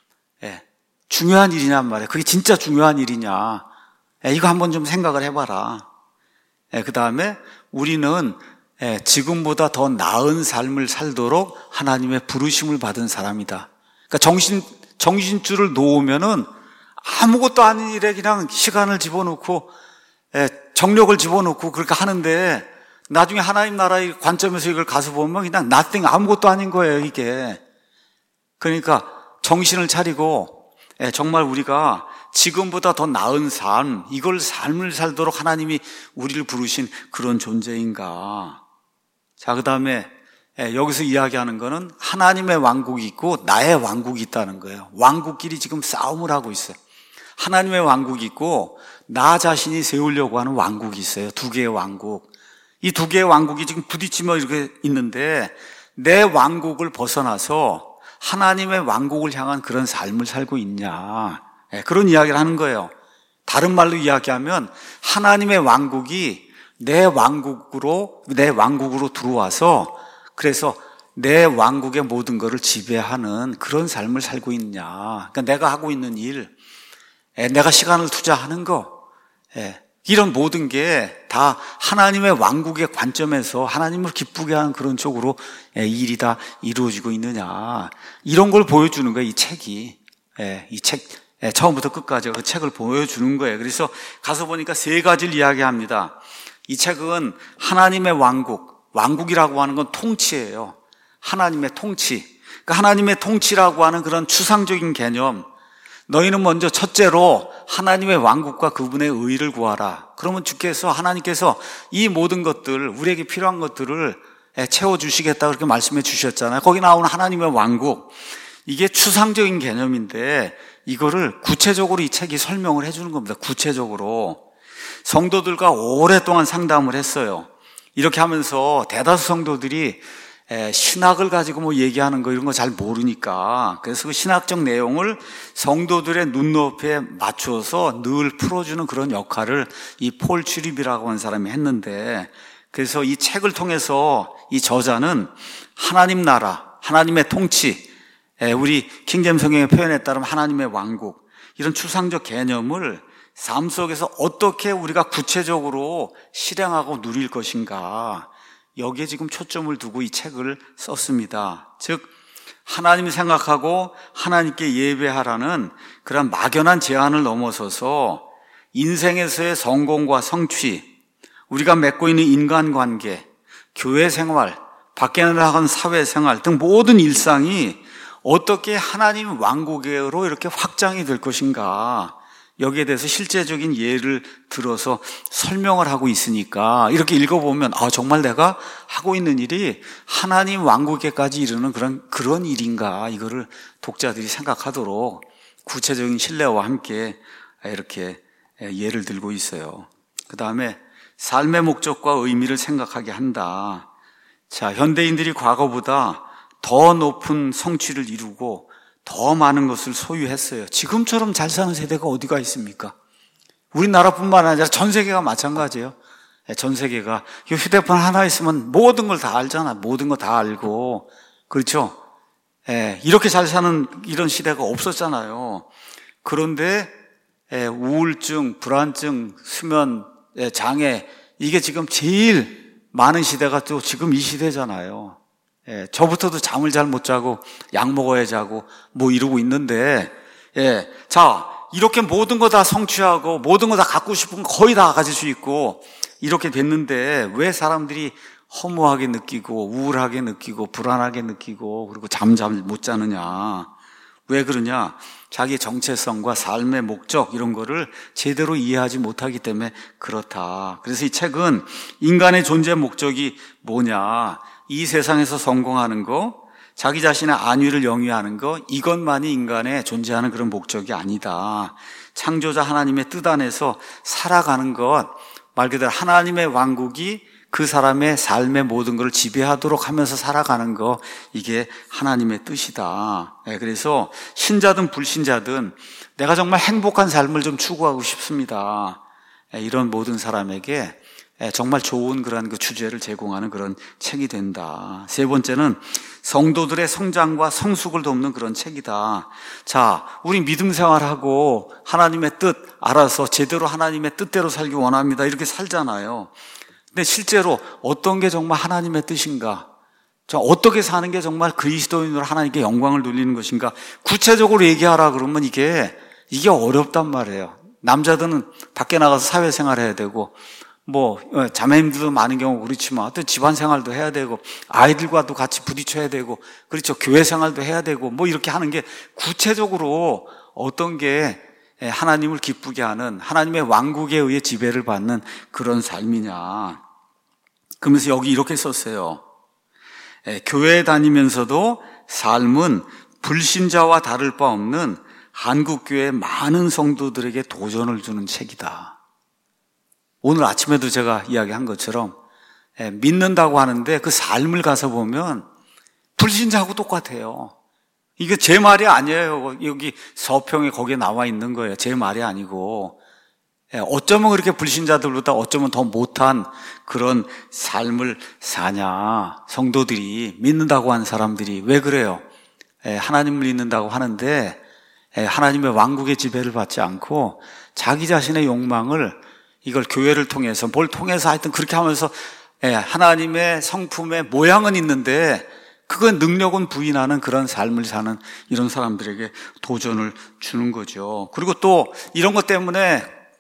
Speaker 1: 중요한 일이냔 말이에요. 그게 진짜 중요한 일이냐, 이거 한번 좀 생각을 해봐라. 그 다음에 우리는 지금보다 더 나은 삶을 살도록 하나님의 부르심을 받은 사람이다. 그러니까 정신줄을 놓으면은 아무것도 아닌 일에 그냥 시간을 집어넣고 정력을 집어넣고 그렇게 하는데 나중에 하나님 나라의 관점에서 이걸 가서 보면 그냥 nothing, 아무것도 아닌 거예요, 이게. 그러니까 정신을 차리고 정말 우리가 지금보다 더 나은 삶, 이걸 삶을 살도록 하나님이 우리를 부르신 그런 존재인가. 자, 그 다음에 여기서 이야기하는 거는 하나님의 왕국이 있고 나의 왕국이 있다는 거예요. 왕국끼리 지금 싸움을 하고 있어요. 하나님의 왕국이 있고 나 자신이 세우려고 하는 왕국이 있어요. 두 개의 왕국. 이 두 개의 왕국이 지금 부딪히며 이렇게 있는데 내 왕국을 벗어나서 하나님의 왕국을 향한 그런 삶을 살고 있냐. 그런 이야기를 하는 거예요. 다른 말로 이야기하면 하나님의 왕국이 내 왕국으로 들어와서 그래서 내 왕국의 모든 것을 지배하는 그런 삶을 살고 있냐. 그러니까 내가 하고 있는 일, 내가 시간을 투자하는 거, 이런 모든 게 다 하나님의 왕국의 관점에서 하나님을 기쁘게 하는 그런 쪽으로 일이 다 이루어지고 있느냐. 이런 걸 보여주는 거예요, 이 책이. 이 책, 처음부터 끝까지 그 책을 보여주는 거예요. 그래서 가서 보니까 세 가지를 이야기합니다. 이 책은 하나님의 왕국이라고 하는 건 통치예요. 하나님의 통치. 그러니까 하나님의 통치라고 하는 그런 추상적인 개념. 너희는 먼저 첫째로 하나님의 왕국과 그분의 의를 구하라. 그러면 주께서, 하나님께서 이 모든 것들, 우리에게 필요한 것들을 채워주시겠다 그렇게 말씀해 주셨잖아요. 거기 나오는 하나님의 왕국. 이게 추상적인 개념인데 이거를 구체적으로 이 책이 설명을 해주는 겁니다. 구체적으로. 성도들과 오랫동안 상담을 했어요. 이렇게 하면서 대다수 성도들이 신학을 가지고 뭐 얘기하는 거 이런 거 잘 모르니까 그래서 그 신학적 내용을 성도들의 눈높이에 맞추어서 늘 풀어주는 그런 역할을 이 폴 츄립이라고 하는 사람이 했는데, 그래서 이 책을 통해서 이 저자는 하나님 나라, 하나님의 통치, 우리 킹제임스 성경의 표현에 따르면 하나님의 왕국, 이런 추상적 개념을 삶 속에서 어떻게 우리가 구체적으로 실행하고 누릴 것인가, 여기에 지금 초점을 두고 이 책을 썼습니다. 즉 하나님 생각하고 하나님께 예배하라는 그런 막연한 제안을 넘어서서 인생에서의 성공과 성취, 우리가 맺고 있는 인간관계, 교회 생활, 밖에 나가는 사회생활 등 모든 일상이 어떻게 하나님 왕국으로 이렇게 확장이 될 것인가, 여기에 대해서 실제적인 예를 들어서 설명을 하고 있으니까 이렇게 읽어보면 정말 내가 하고 있는 일이 하나님 왕국에까지 이르는 그런 일인가, 이거를 독자들이 생각하도록 구체적인 신뢰와 함께 이렇게 예를 들고 있어요. 그 다음에 삶의 목적과 의미를 생각하게 한다. 자, 현대인들이 과거보다 더 높은 성취를 이루고 더 많은 것을 소유했어요. 지금처럼 잘 사는 세대가 어디가 있습니까? 우리나라뿐만 아니라 전 세계가 마찬가지예요. 전 세계가 휴대폰 하나 있으면 모든 걸 다 알잖아. 모든 거 다 알고. 그렇죠? 이렇게 잘 사는 이런 시대가 없었잖아요. 그런데 우울증, 불안증, 수면 장애, 이게 지금 제일 많은 시대가 또 지금 이 시대잖아요. 저부터도 잠을 잘 못 자고 약 먹어야 자고 뭐 이러고 있는데, 자, 이렇게 모든 거 다 성취하고 모든 거 다 갖고 싶은 거 거의 다 가질 수 있고 이렇게 됐는데 왜 사람들이 허무하게 느끼고 우울하게 느끼고 불안하게 느끼고 그리고 잠 못 자느냐? 왜 그러냐? 자기의 정체성과 삶의 목적 이런 거를 제대로 이해하지 못하기 때문에 그렇다. 그래서 이 책은 인간의 존재 목적이 뭐냐, 이 세상에서 성공하는 거, 자기 자신의 안위를 영위하는 거, 이것만이 인간의 존재하는 그런 목적이 아니다. 창조자 하나님의 뜻 안에서 살아가는 것, 말 그대로 하나님의 왕국이 그 사람의 삶의 모든 걸 지배하도록 하면서 살아가는 거, 이게 하나님의 뜻이다. 그래서 신자든 불신자든 내가 정말 행복한 삶을 좀 추구하고 싶습니다. 이런 모든 사람에게 정말 좋은 그런 그 주제를 제공하는 그런 책이 된다. 세 번째는 성도들의 성장과 성숙을 돕는 그런 책이다. 자, 우리 믿음 생활하고 하나님의 뜻 알아서 제대로 하나님의 뜻대로 살기 원합니다. 이렇게 살잖아요. 근데 실제로 어떤 게 정말 하나님의 뜻인가? 어떻게 사는 게 정말 그리스도인으로 하나님께 영광을 돌리는 것인가? 구체적으로 얘기하라 그러면 이게 어렵단 말이에요. 남자들은 밖에 나가서 사회생활 해야 되고, 자매님들도 많은 경우 그렇지만 또 집안 생활도 해야 되고 아이들과도 같이 부딪혀야 되고, 그렇죠, 교회 생활도 해야 되고 이렇게 하는 게 구체적으로 어떤 게 하나님을 기쁘게 하는 하나님의 왕국에 의해 지배를 받는 그런 삶이냐. 그러면서 여기 이렇게 썼어요. 교회에 다니면서도 삶은 불신자와 다를 바 없는 한국교회 많은 성도들에게 도전을 주는 책이다. 오늘 아침에도 제가 이야기한 것처럼 믿는다고 하는데 그 삶을 가서 보면 불신자하고 똑같아요. 이게 제 말이 아니에요. 여기 서평에 거기에 나와 있는 거예요. 제 말이 아니고, 어쩌면 그렇게 불신자들보다 어쩌면 더 못한 그런 삶을 사냐. 성도들이, 믿는다고 하는 사람들이 왜 그래요? 하나님을 믿는다고 하는데 하나님의 왕국의 지배를 받지 않고 자기 자신의 욕망을, 이걸 교회를 통해서 뭘 통해서 하여튼 그렇게 하면서 하나님의 성품의 모양은 있는데 그건 능력은 부인하는 그런 삶을 사는 이런 사람들에게 도전을 주는 거죠. 그리고 또 이런 것 때문에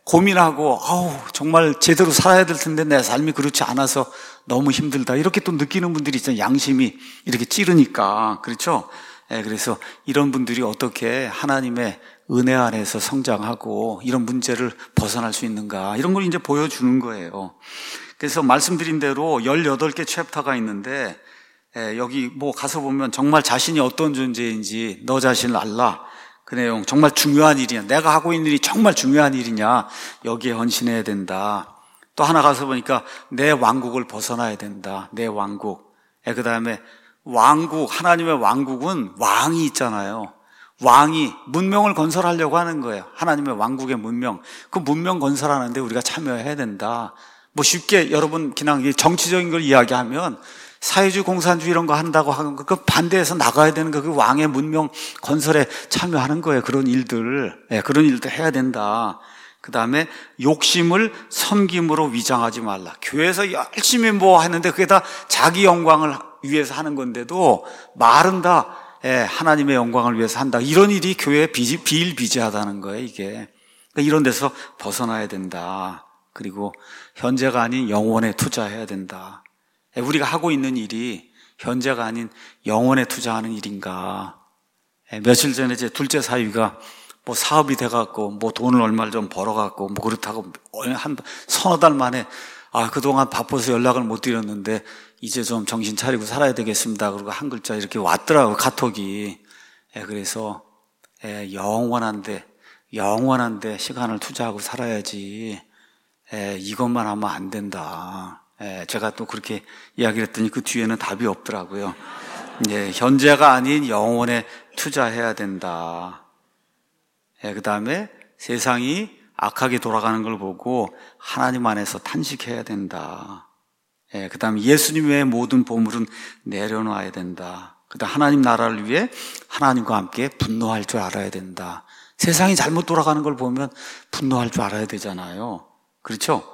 Speaker 1: 고민하고 정말 제대로 살아야 될 텐데 내 삶이 그렇지 않아서 너무 힘들다 이렇게 또 느끼는 분들이 있잖아요. 양심이 이렇게 찌르니까. 그렇죠? 그래서 이런 분들이 어떻게 하나님의 은혜 안에서 성장하고 이런 문제를 벗어날 수 있는가 이런 걸 이제 보여주는 거예요. 그래서 말씀드린 대로 18개 챕터가 있는데 여기 뭐 가서 보면 정말 자신이 어떤 존재인지 너 자신을 알라. 그 내용 정말 중요한 일이냐, 내가 하고 있는 일이 정말 중요한 일이냐, 여기에 헌신해야 된다. 또 하나 가서 보니까 내 왕국을 벗어나야 된다. 내 왕국. 그 다음에 왕국, 하나님의 왕국은 왕이 있잖아요. 왕이 문명을 건설하려고 하는 거예요. 하나님의 왕국의 문명. 그 문명 건설하는데 우리가 참여해야 된다. 뭐 쉽게 여러분 그냥 정치적인 걸 이야기하면 사회주의 공산주의 이런 거 한다고 하는 거, 그 반대해서 나가야 되는 거, 그 왕의 문명 건설에 참여하는 거예요. 그런 일들 해야 된다. 그 다음에 욕심을 섬김으로 위장하지 말라. 교회에서 열심히 뭐 했는데 그게 다 자기 영광을 위해서 하는 건데도 말은 다 하나님의 영광을 위해서 한다. 이런 일이 교회에 비일비재하다는 거예요, 이게. 그러니까 이런 데서 벗어나야 된다. 그리고 현재가 아닌 영혼에 투자해야 된다. 우리가 하고 있는 일이 현재가 아닌 영혼에 투자하는 일인가. 며칠 전에 제 둘째 사위가 뭐 사업이 돼갖고 뭐 돈을 얼마를 좀 벌어갖고 뭐 그렇다고 한 서너 달 만에 그동안 바빠서 연락을 못 드렸는데 이제 좀 정신 차리고 살아야 되겠습니다. 그리고 한 글자 이렇게 왔더라고요, 카톡이. 그래서 영원한데 시간을 투자하고 살아야지. 이것만 하면 안 된다. 제가 또 그렇게 이야기를 했더니 그 뒤에는 답이 없더라고요. 현재가 아닌 영혼에 투자해야 된다. 그 다음에 세상이 악하게 돌아가는 걸 보고 하나님 안에서 탄식해야 된다. 그 다음에 예수님 외의 모든 보물은 내려놔야 된다. 그 다음 하나님 나라를 위해 하나님과 함께 분노할 줄 알아야 된다. 세상이 잘못 돌아가는 걸 보면 분노할 줄 알아야 되잖아요. 그렇죠?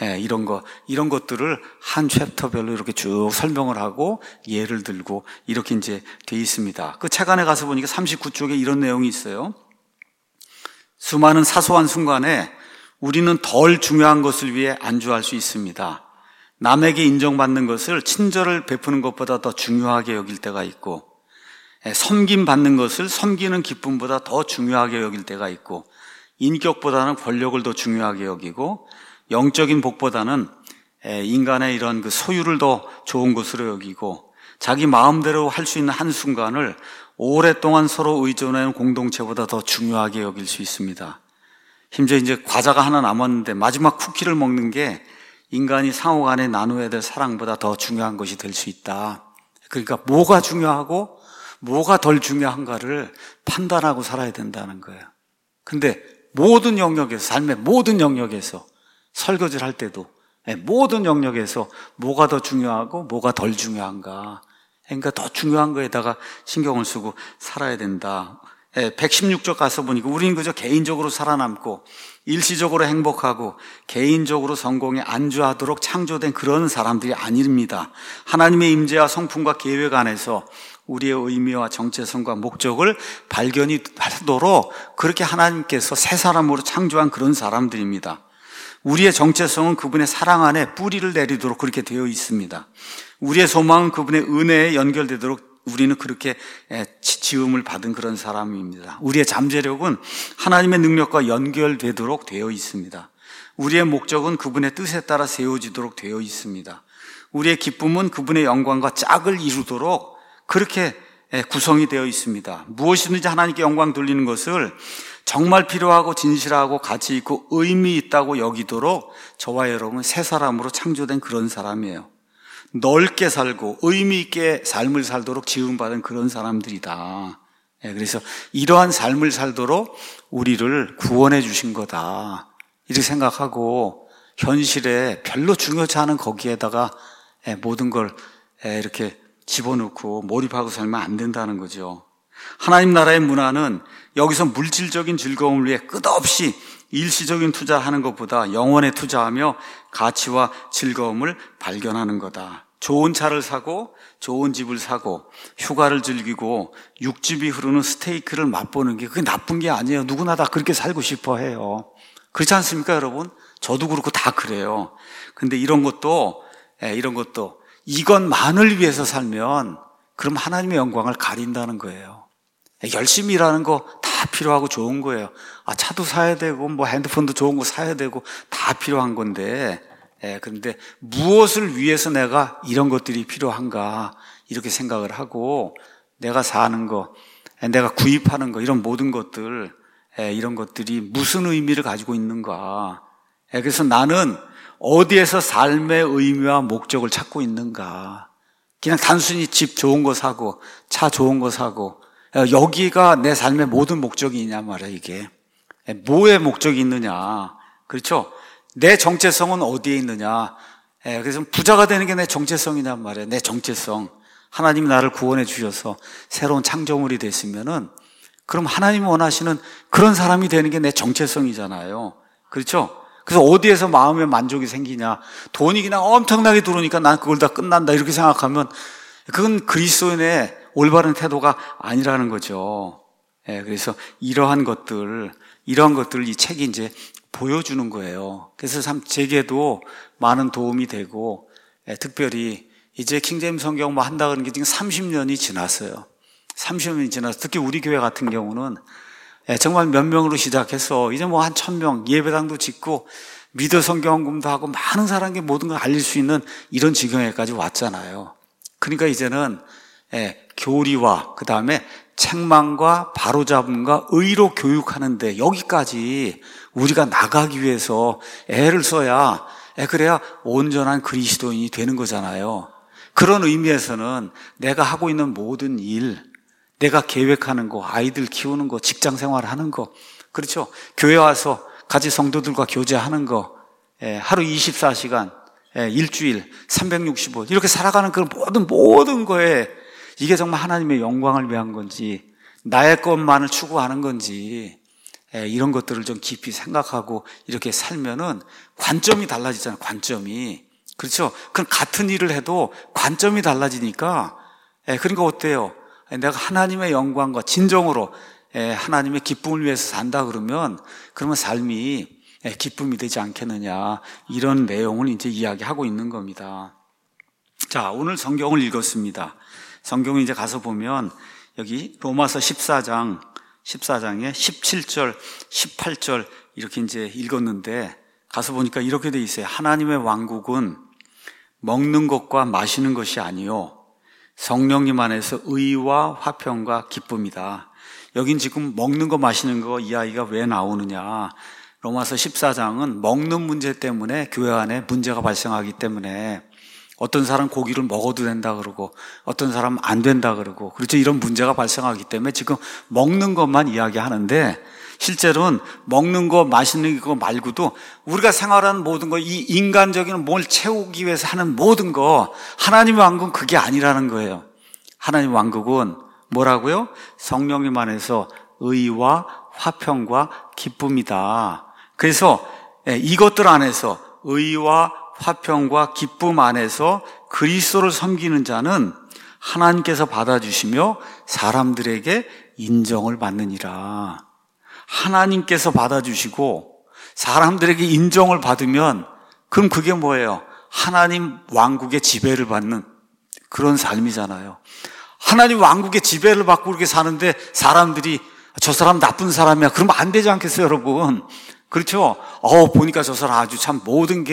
Speaker 1: 이런 것들을 한 챕터별로 이렇게 쭉 설명을 하고 예를 들고 이렇게 이제 돼 있습니다. 그 책 안에 가서 보니까 39쪽에 이런 내용이 있어요. 수많은 사소한 순간에 우리는 덜 중요한 것을 위해 안주할 수 있습니다. 남에게 인정받는 것을 친절을 베푸는 것보다 더 중요하게 여길 때가 있고, 섬김받는 것을 섬기는 기쁨보다 더 중요하게 여길 때가 있고, 인격보다는 권력을 더 중요하게 여기고, 영적인 복보다는 인간의 이런 그 소유를 더 좋은 것으로 여기고, 자기 마음대로 할 수 있는 한순간을 오랫동안 서로 의존하는 공동체보다 더 중요하게 여길 수 있습니다. 심지어 이제 과자가 하나 남았는데 마지막 쿠키를 먹는 게 인간이 상호 간에 나누어야 될 사랑보다 더 중요한 것이 될 수 있다. 그러니까 뭐가 중요하고 뭐가 덜 중요한가를 판단하고 살아야 된다는 거예요. 근데 모든 영역에서, 삶의 모든 영역에서, 설거지를 할 때도 모든 영역에서 뭐가 더 중요하고 뭐가 덜 중요한가, 그러니까 더 중요한 거에다가 신경을 쓰고 살아야 된다. 116쪽 가서 보니까 우리는 그저 개인적으로 살아남고 일시적으로 행복하고 개인적으로 성공에 안주하도록 창조된 그런 사람들이 아닙니다. 하나님의 임재와 성품과 계획 안에서 우리의 의미와 정체성과 목적을 발견이 하도록 그렇게 하나님께서 새 사람으로 창조한 그런 사람들입니다. 우리의 정체성은 그분의 사랑 안에 뿌리를 내리도록 그렇게 되어 있습니다. 우리의 소망은 그분의 은혜에 연결되도록 우리는 그렇게 지음을 받은 그런 사람입니다. 우리의 잠재력은 하나님의 능력과 연결되도록 되어 있습니다. 우리의 목적은 그분의 뜻에 따라 세워지도록 되어 있습니다. 우리의 기쁨은 그분의 영광과 짝을 이루도록 그렇게 구성이 되어 있습니다. 무엇이든지 하나님께 영광 돌리는 것을 정말 필요하고 진실하고 가치 있고 의미 있다고 여기도록 저와 여러분은 새 사람으로 창조된 그런 사람이에요. 넓게 살고 의미 있게 삶을 살도록 지음받은 그런 사람들이다. 그래서 이러한 삶을 살도록 우리를 구원해 주신 거다, 이렇게 생각하고 현실에 별로 중요치 않은 거기에다가 모든 걸 이렇게 집어넣고 몰입하고 살면 안 된다는 거죠. 하나님 나라의 문화는 여기서 물질적인 즐거움을 위해 끝없이 일시적인 투자하는 것보다 영혼에 투자하며 가치와 즐거움을 발견하는 거다. 좋은 차를 사고 좋은 집을 사고 휴가를 즐기고 육즙이 흐르는 스테이크를 맛보는 게 그게 나쁜 게 아니에요. 누구나 다 그렇게 살고 싶어 해요. 그렇지 않습니까, 여러분? 저도 그렇고 다 그래요. 근데 이런 것도 이것만을 위해서 살면 그럼 하나님의 영광을 가린다는 거예요. 열심히 일하는 거 다 필요하고 좋은 거예요. 차도 사야 되고 뭐 핸드폰도 좋은 거 사야 되고 다 필요한 건데, 그런데 무엇을 위해서 내가 이런 것들이 필요한가 이렇게 생각을 하고 내가 사는 거, 내가 구입하는 거, 이런 모든 것들, 이런 것들이 무슨 의미를 가지고 있는가. 그래서 나는 어디에서 삶의 의미와 목적을 찾고 있는가. 그냥 단순히 집 좋은 거 사고 차 좋은 거 사고 여기가 내 삶의 모든 목적이냐 말이야. 이게 뭐의 목적이 있느냐. 그렇죠? 내 정체성은 어디에 있느냐. 그래서 부자가 되는 게 내 정체성이냐 말이야. 내 정체성. 하나님이 나를 구원해 주셔서 새로운 창조물이 됐으면은 그럼 하나님이 원하시는 그런 사람이 되는 게 내 정체성이잖아요. 그렇죠? 그래서 어디에서 마음의 만족이 생기냐. 돈이 그냥 엄청나게 들어오니까 난 그걸 다 끝난다 이렇게 생각하면 그건 그리스도인의 올바른 태도가 아니라는 거죠. 그래서 이러한 것들 이 책이 이제 보여주는 거예요. 그래서 참 제게도 많은 도움이 되고, 특별히 이제 킹제임스 성경 뭐 한다 그러는 게 지금 30년이 지났어요. 30년이 지나서 특히 우리 교회 같은 경우는 정말 몇 명으로 시작해서 이제 뭐 한 1000명 예배당도 짓고 미더 성경공부도 하고 많은 사람에게 모든 걸 알릴 수 있는 이런 지경에까지 왔잖아요. 그러니까 이제는 교리와 그 다음에 책망과 바로잡음과 의로 교육하는데 여기까지 우리가 나가기 위해서 애를 써야 그래야 온전한 그리스도인이 되는 거잖아요. 그런 의미에서는 내가 하고 있는 모든 일, 내가 계획하는 거, 아이들 키우는 거, 직장 생활하는 거, 그렇죠? 교회 와서 같이 성도들과 교제하는 거, 하루 24시간, 일주일 365 이렇게 살아가는 그 모든 거에 이게 정말 하나님의 영광을 위한 건지 나의 것만을 추구하는 건지 이런 것들을 좀 깊이 생각하고 이렇게 살면은 관점이 달라지잖아요. 관점이. 그렇죠? 그럼 같은 일을 해도 관점이 달라지니까 그러니까 어때요? 내가 하나님의 영광과 진정으로 하나님의 기쁨을 위해서 산다 그러면 삶이 기쁨이 되지 않겠느냐, 이런 내용을 이제 이야기하고 있는 겁니다. 자, 오늘 성경을 읽었습니다. 성경을 이제 가서 보면 여기 로마서 14장에 17절, 18절 이렇게 이제 읽었는데 가서 보니까 이렇게 돼 있어요. 하나님의 왕국은 먹는 것과 마시는 것이 아니요 성령님 안에서 의와 화평과 기쁨이다. 여긴 지금 먹는 거 마시는 거 이야기가 왜 나오느냐. 로마서 14장은 먹는 문제 때문에 교회 안에 문제가 발생하기 때문에 어떤 사람 고기를 먹어도 된다 그러고 어떤 사람은 안 된다 그러고 그렇죠. 이런 문제가 발생하기 때문에 지금 먹는 것만 이야기하는데 실제로는 먹는 거 마시는 거 말고도 우리가 생활하는 모든 거, 이 인간적인 뭘 채우기 위해서 하는 모든 거, 하나님의 왕국은 그게 아니라는 거예요. 하나님의 왕국은 뭐라고요? 성령님 안에서 의와 화평과 기쁨이다. 그래서 이것들 안에서 의와 화평과 기쁨 안에서 그리스도를 섬기는 자는 하나님께서 받아주시며 사람들에게 인정을 받느니라. 하나님께서 받아주시고 사람들에게 인정을 받으면 그럼 그게 뭐예요? 하나님 왕국의 지배를 받는 그런 삶이잖아요. 하나님 왕국의 지배를 받고 그렇게 사는데 사람들이 저 사람 나쁜 사람이야 그러면 안 되지 않겠어요, 여러분? 그렇죠? 보니까 저 사람 아주 참 모든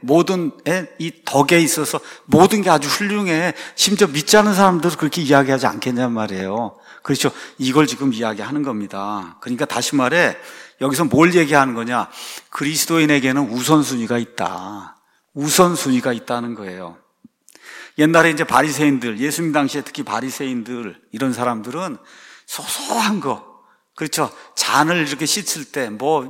Speaker 1: 이 덕에 있어서 모든 게 아주 훌륭해. 심지어 믿지 않는 사람들도 그렇게 이야기하지 않겠냔 말이에요. 그렇죠? 이걸 지금 이야기하는 겁니다. 그러니까 다시 말해 여기서 뭘 얘기하는 거냐? 그리스도인에게는 우선순위가 있다. 우선순위가 있다는 거예요. 옛날에 이제 바리새인들, 예수님 당시에 특히 바리새인들 이런 사람들은 소소한 거, 그렇죠. 잔을 이렇게 씻을 때,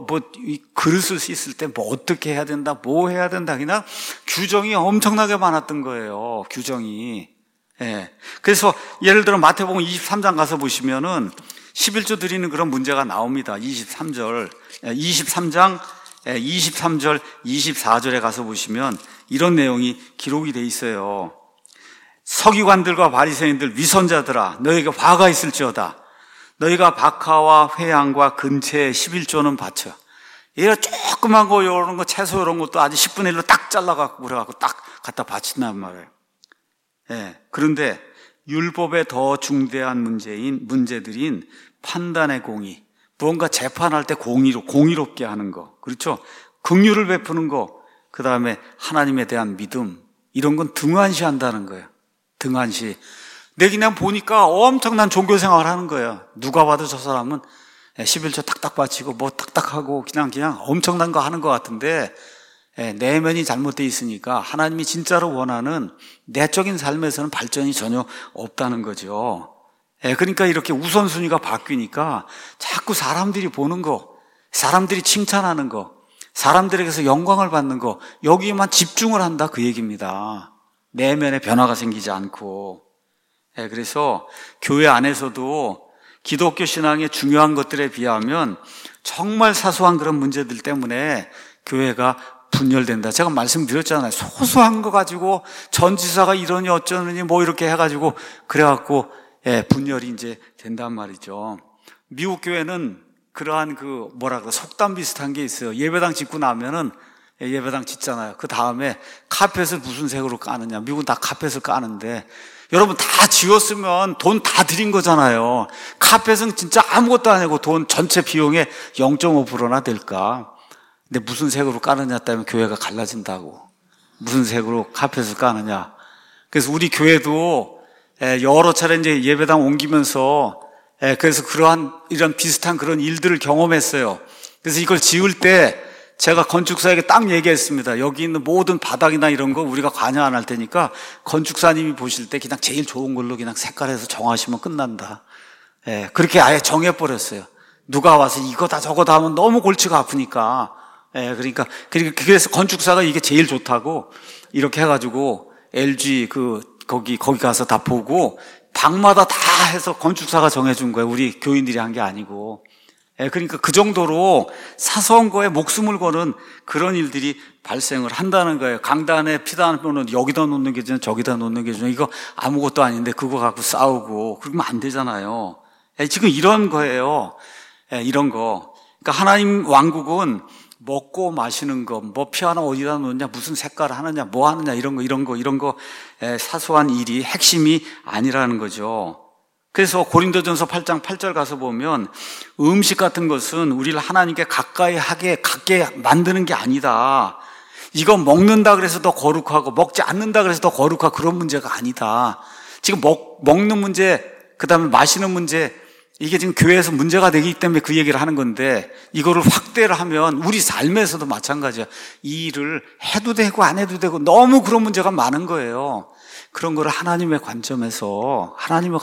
Speaker 1: 그릇을 씻을 때 어떻게 해야 된다, 뭐 해야 된다, 그냥 규정이 엄청나게 많았던 거예요. 규정이. 그래서 예를 들어 마태복음 23장 가서 보시면은 11조 드리는 그런 문제가 나옵니다. 23장 23절, 24절에 가서 보시면 이런 내용이 기록이 돼 있어요. 서기관들과 바리새인들, 위선자들아, 너에게 화가 있을지어다. 너희가 박하와 회양과 근체에 11조는 바쳐 얘가 조그만 거, 이런 거, 채소 이런 것도 아주 10분의 1로 딱 잘라갖고, 그래갖고 딱 갖다 바친단 말이에요. 예. 그런데 율법의 더 중대한 문제들인 판단의 공의, 무언가 재판할 때 공의롭게 하는 거, 그렇죠? 긍휼을 베푸는 거, 그 다음에 하나님에 대한 믿음, 이런 건 등한시한다는 거예요. 등한시. 내 그냥 보니까 엄청난 종교 생활을 하는 거예요. 누가 봐도 저 사람은 11조 딱딱 바치고 뭐 딱딱하고 그냥 엄청난 거 하는 것 같은데, 내면이 잘못되어 있으니까 하나님이 진짜로 원하는 내적인 삶에서는 발전이 전혀 없다는 거죠. 그러니까 이렇게 우선순위가 바뀌니까 자꾸 사람들이 보는 거, 사람들이 칭찬하는 거, 사람들에게서 영광을 받는 거, 여기에만 집중을 한다, 그 얘기입니다. 내면에 변화가 생기지 않고. 그래서 교회 안에서도 기독교 신앙의 중요한 것들에 비하면 정말 사소한 그런 문제들 때문에 교회가 분열된다. 제가 말씀드렸잖아요. 소소한 거 가지고 전 지사가 이러니 어쩌느니 뭐 이렇게 해가지고 그래갖고 분열이 이제 된단 말이죠. 미국 교회는 그러한 속담 비슷한 게 있어요. 예배당 짓고 나면은 예배당 짓잖아요. 그 다음에 카펫을 무슨 색으로 까느냐. 미국은 다 카펫을 까는데, 여러분 다 지었으면 돈 다 들인 거잖아요. 카펫은 진짜 아무것도 아니고 돈 전체 비용의 0.5%나 될까. 근데 무슨 색으로 까느냐 때문에 교회가 갈라진다고. 무슨 색으로 카펫을 까느냐. 그래서 우리 교회도 여러 차례 이제 예배당 옮기면서 그래서 이런 비슷한 그런 일들을 경험했어요. 그래서 이걸 지을 때 제가 건축사에게 딱 얘기했습니다. 여기 있는 모든 바닥이나 이런 거 우리가 관여 안 할 테니까 건축사님이 보실 때 그냥 제일 좋은 걸로 그냥 색깔해서 정하시면 끝난다. 그렇게 아예 정해버렸어요. 누가 와서 이거다 저거다 하면 너무 골치가 아프니까. 그러니까 그래서 건축사가 이게 제일 좋다고 이렇게 해가지고 LG 거기 가서 다 보고 방마다 다 해서 건축사가 정해준 거예요. 우리 교인들이 한 게 아니고. 그러니까 그 정도로 사소한 거에 목숨을 거는 그런 일들이 발생을 한다는 거예요. 강단에 피단하면 여기다 놓는 게 좋냐 저기다 놓는 게 좋냐, 이거 아무것도 아닌데 그거 갖고 싸우고 그러면 안 되잖아요. 지금 이런 거예요. 이런 거. 그러니까 하나님 왕국은 먹고 마시는 거, 뭐 피 하나 어디다 놓느냐, 무슨 색깔을 하느냐, 뭐 하느냐, 이런 거 사소한 일이 핵심이 아니라는 거죠. 그래서 고린도전서 8장 8절 가서 보면 음식 같은 것은 우리를 하나님께 가까이 갖게 만드는 게 아니다. 이거 먹는다 그래서 더 거룩하고 먹지 않는다 그래서 더 거룩하고 그런 문제가 아니다. 지금 먹는 문제, 그 다음에 마시는 문제, 이게 지금 교회에서 문제가 되기 때문에 그 얘기를 하는 건데, 이거를 확대를 하면 우리 삶에서도 마찬가지야. 이 일을 해도 되고 안 해도 되고 너무 그런 문제가 많은 거예요. 그런 거를 하나님의 관점에서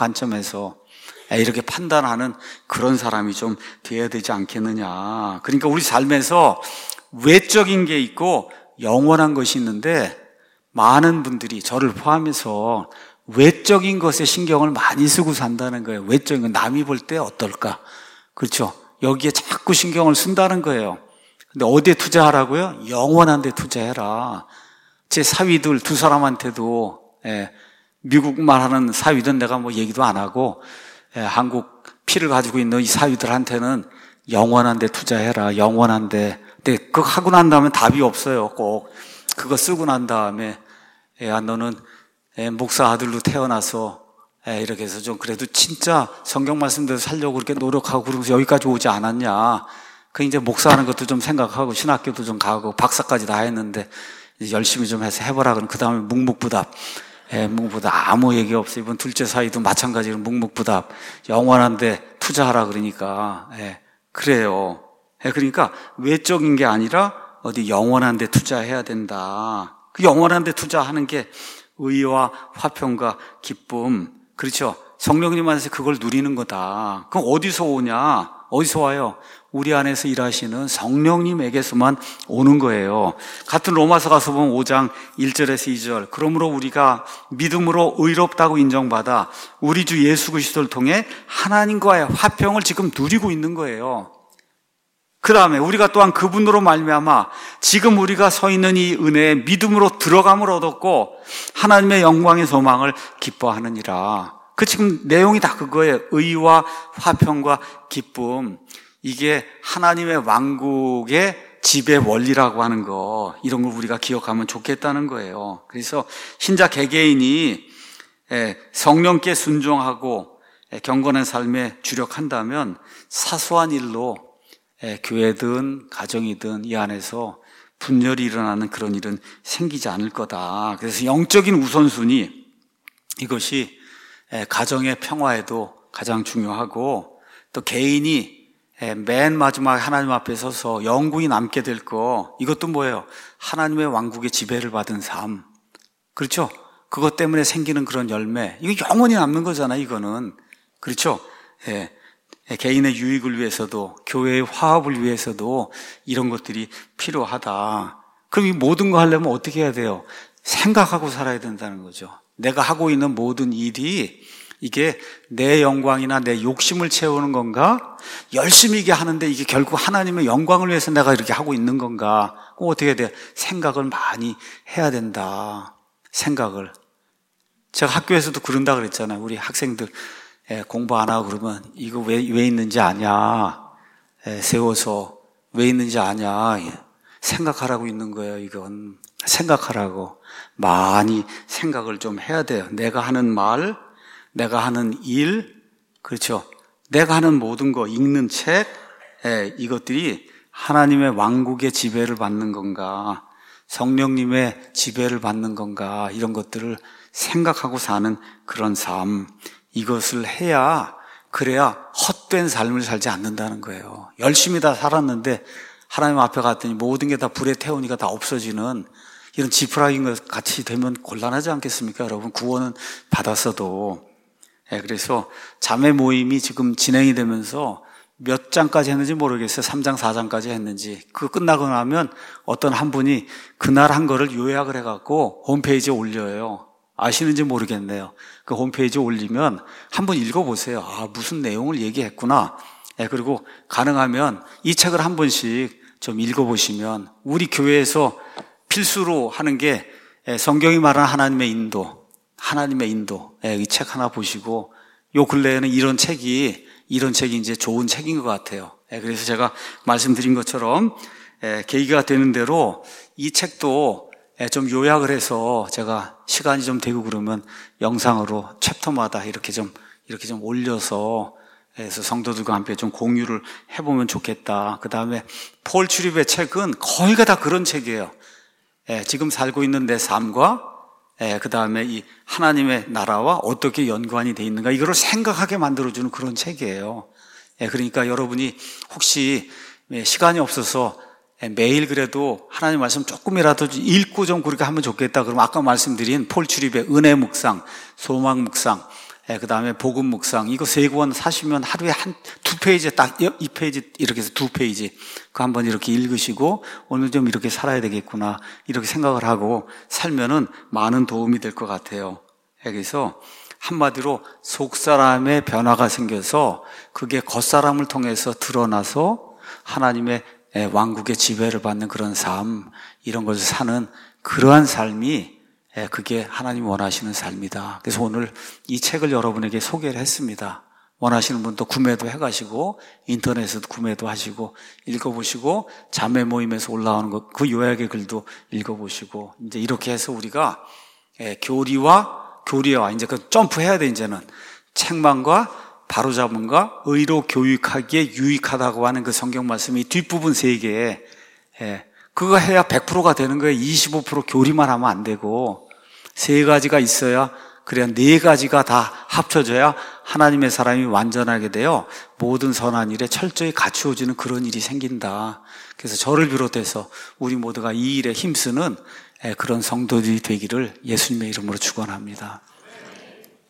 Speaker 1: 이렇게 판단하는 그런 사람이 좀 돼야 되지 않겠느냐. 그러니까 우리 삶에서 외적인 게 있고 영원한 것이 있는데, 많은 분들이 저를 포함해서 외적인 것에 신경을 많이 쓰고 산다는 거예요. 외적인 거, 남이 볼 때 어떨까? 그렇죠? 여기에 자꾸 신경을 쓴다는 거예요. 근데 어디에 투자하라고요? 영원한 데 투자해라. 제 사위들 두 사람한테도, 미국말 하는 사위들 내가 뭐 얘기도 안 하고, 한국 피를 가지고 있는 이 사위들한테는 영원한 데 투자해라. 영원한 데. 근데 그거 하고 난 다음에 답이 없어요. 꼭 그거 쓰고 난 다음에, 야, 너는 목사 아들로 태어나서 이렇게 해서 좀 그래도 진짜 성경 말씀대로 살려고 그렇게 노력하고 그러면서 여기까지 오지 않았냐. 그 이제 목사하는 것도 좀 생각하고 신학교도 좀 가고 박사까지 다 했는데 이제 열심히 좀 해서 해보라. 그럼 그 다음에 묵묵부답. 묵묵부답. 아무 얘기 없어. 이번 둘째 사이도 마찬가지로 묵묵부답. 영원한데 투자하라 그러니까. 그래요. 그러니까 외적인 게 아니라 어디 영원한데 투자해야 된다. 그 영원한데 투자하는 게 의와 화평과 기쁨. 그렇죠? 성령님 안에서 그걸 누리는 거다. 그럼 어디서 오냐? 어디서 와요? 우리 안에서 일하시는 성령님에게서만 오는 거예요. 같은 로마서 가서 보면 5장 1절에서 2절. 그러므로 우리가 믿음으로 의롭다고 인정받아 우리 주 예수 그리스도를 통해 하나님과의 화평을 지금 누리고 있는 거예요. 그 다음에 우리가 또한 그분으로 말미암아 지금 우리가 서 있는 이 은혜에 믿음으로 들어감을 얻었고 하나님의 영광의 소망을 기뻐하느니라. 그 지금 내용이 다 그거예요. 의와 화평과 기쁨. 이게 하나님의 왕국의 지배 원리라고 하는 거, 이런 걸 우리가 기억하면 좋겠다는 거예요. 그래서 신자 개개인이 성령께 순종하고 경건한 삶에 주력한다면 사소한 일로 교회든 가정이든 이 안에서 분열이 일어나는 그런 일은 생기지 않을 거다. 그래서 영적인 우선순위, 이것이 가정의 평화에도 가장 중요하고, 또 개인이 맨 마지막에 하나님 앞에 서서 영구히 남게 될 거, 이것도 뭐예요? 하나님의 왕국의 지배를 받은 삶. 그렇죠? 그것 때문에 생기는 그런 열매, 이거 영원히 남는 거잖아요, 이거는. 그렇죠? 개인의 유익을 위해서도, 교회의 화합을 위해서도 이런 것들이 필요하다. 그럼 이 모든 거 하려면 어떻게 해야 돼요? 생각하고 살아야 된다는 거죠. 내가 하고 있는 모든 일이 이게 내 영광이나 내 욕심을 채우는 건가? 열심히 이게 하는데 이게 결국 하나님의 영광을 위해서 내가 이렇게 하고 있는 건가? 그럼 어떻게 해야 돼? 생각을 많이 해야 된다. 생각을. 제가 학교에서도 그런다 그랬잖아요. 우리 학생들 공부 안 하고 그러면 이거 왜 있는지 아냐? 세워서 왜 있는지 아냐? 생각하라고 있는 거예요. 이건 생각하라고. 많이 생각을 좀 해야 돼요. 내가 하는 말, 내가 하는 일, 그렇죠? 내가 하는 모든 거, 읽는 책, 이것들이 하나님의 왕국의 지배를 받는 건가, 성령님의 지배를 받는 건가, 이런 것들을 생각하고 사는 그런 삶, 이것을 해야, 그래야 헛된 삶을 살지 않는다는 거예요. 열심히 다 살았는데 하나님 앞에 갔더니 모든 게 다 불에 태우니까 다 없어지는 이런 지푸라기인 것 같이 되면 곤란하지 않겠습니까, 여러분? 구원은 받았어도. 그래서 자매 모임이 지금 진행이 되면서 몇 장까지 했는지 모르겠어요. 3장, 4장까지 했는지. 그거 끝나고 나면 어떤 한 분이 그날 한 거를 요약을 해갖고 홈페이지에 올려요. 아시는지 모르겠네요. 그 홈페이지에 올리면 한번 읽어보세요. 아, 무슨 내용을 얘기했구나. 그리고 가능하면 이 책을 한 번씩 좀 읽어보시면, 우리 교회에서 필수로 하는 게 성경이 말하는 하나님의 인도, 이 책 하나 보시고, 요 근래에는 이런 책이 이제 좋은 책인 것 같아요. 그래서 제가 말씀드린 것처럼 계기가 되는 대로 이 책도 좀 요약을 해서 제가 시간이 좀 되고 그러면 영상으로 챕터마다 이렇게 좀 올려서 해서 성도들과 함께 좀 공유를 해보면 좋겠다. 그 다음에 폴 출입의 책은 거의가 다 그런 책이에요. 지금 살고 있는 내 삶과 그 다음에 이 하나님의 나라와 어떻게 연관이 돼 있는가, 이거를 생각하게 만들어주는 그런 책이에요. 그러니까 여러분이 혹시 시간이 없어서 매일 그래도 하나님 말씀 조금이라도 읽고 좀 그렇게 하면 좋겠다 그러면 아까 말씀드린 폴 출입의 은혜 묵상, 소망 묵상, 그 다음에 복음 묵상, 이거 3권 사시면 하루에 두 페이지, 딱 2페이지 이렇게 해서 2페이지 그 한번 이렇게 읽으시고 오늘 좀 이렇게 살아야 되겠구나 이렇게 생각을 하고 살면은 많은 도움이 될 것 같아요. 그래서 한마디로 속사람의 변화가 생겨서 그게 겉사람을 통해서 드러나서 하나님의 왕국의 지배를 받는 그런 삶, 이런 것을 사는 그러한 삶이 그게 하나님 원하시는 삶이다. 그래서 오늘 이 책을 여러분에게 소개를 했습니다. 원하시는 분도 구매도 해가시고 인터넷에서도 구매도 하시고 읽어보시고 자매 모임에서 올라오는 것, 그 요약의 글도 읽어보시고, 이제 이렇게 해서 우리가 교리와 이제 그 점프해야 돼. 이제는 책망과 바로잡음과 의로 교육하기에 유익하다고 하는 그 성경 말씀이 뒷부분 3개에 그거 해야 100%가 되는 거예요. 25% 교리만 하면 안 되고 3가지가 있어야, 그래야 4가지가 다 합쳐져야 하나님의 사람이 완전하게 되어 모든 선한 일에 철저히 갖추어지는 그런 일이 생긴다. 그래서 저를 비롯해서 우리 모두가 이 일에 힘쓰는 그런 성도들이 되기를 예수님의 이름으로 축원합니다.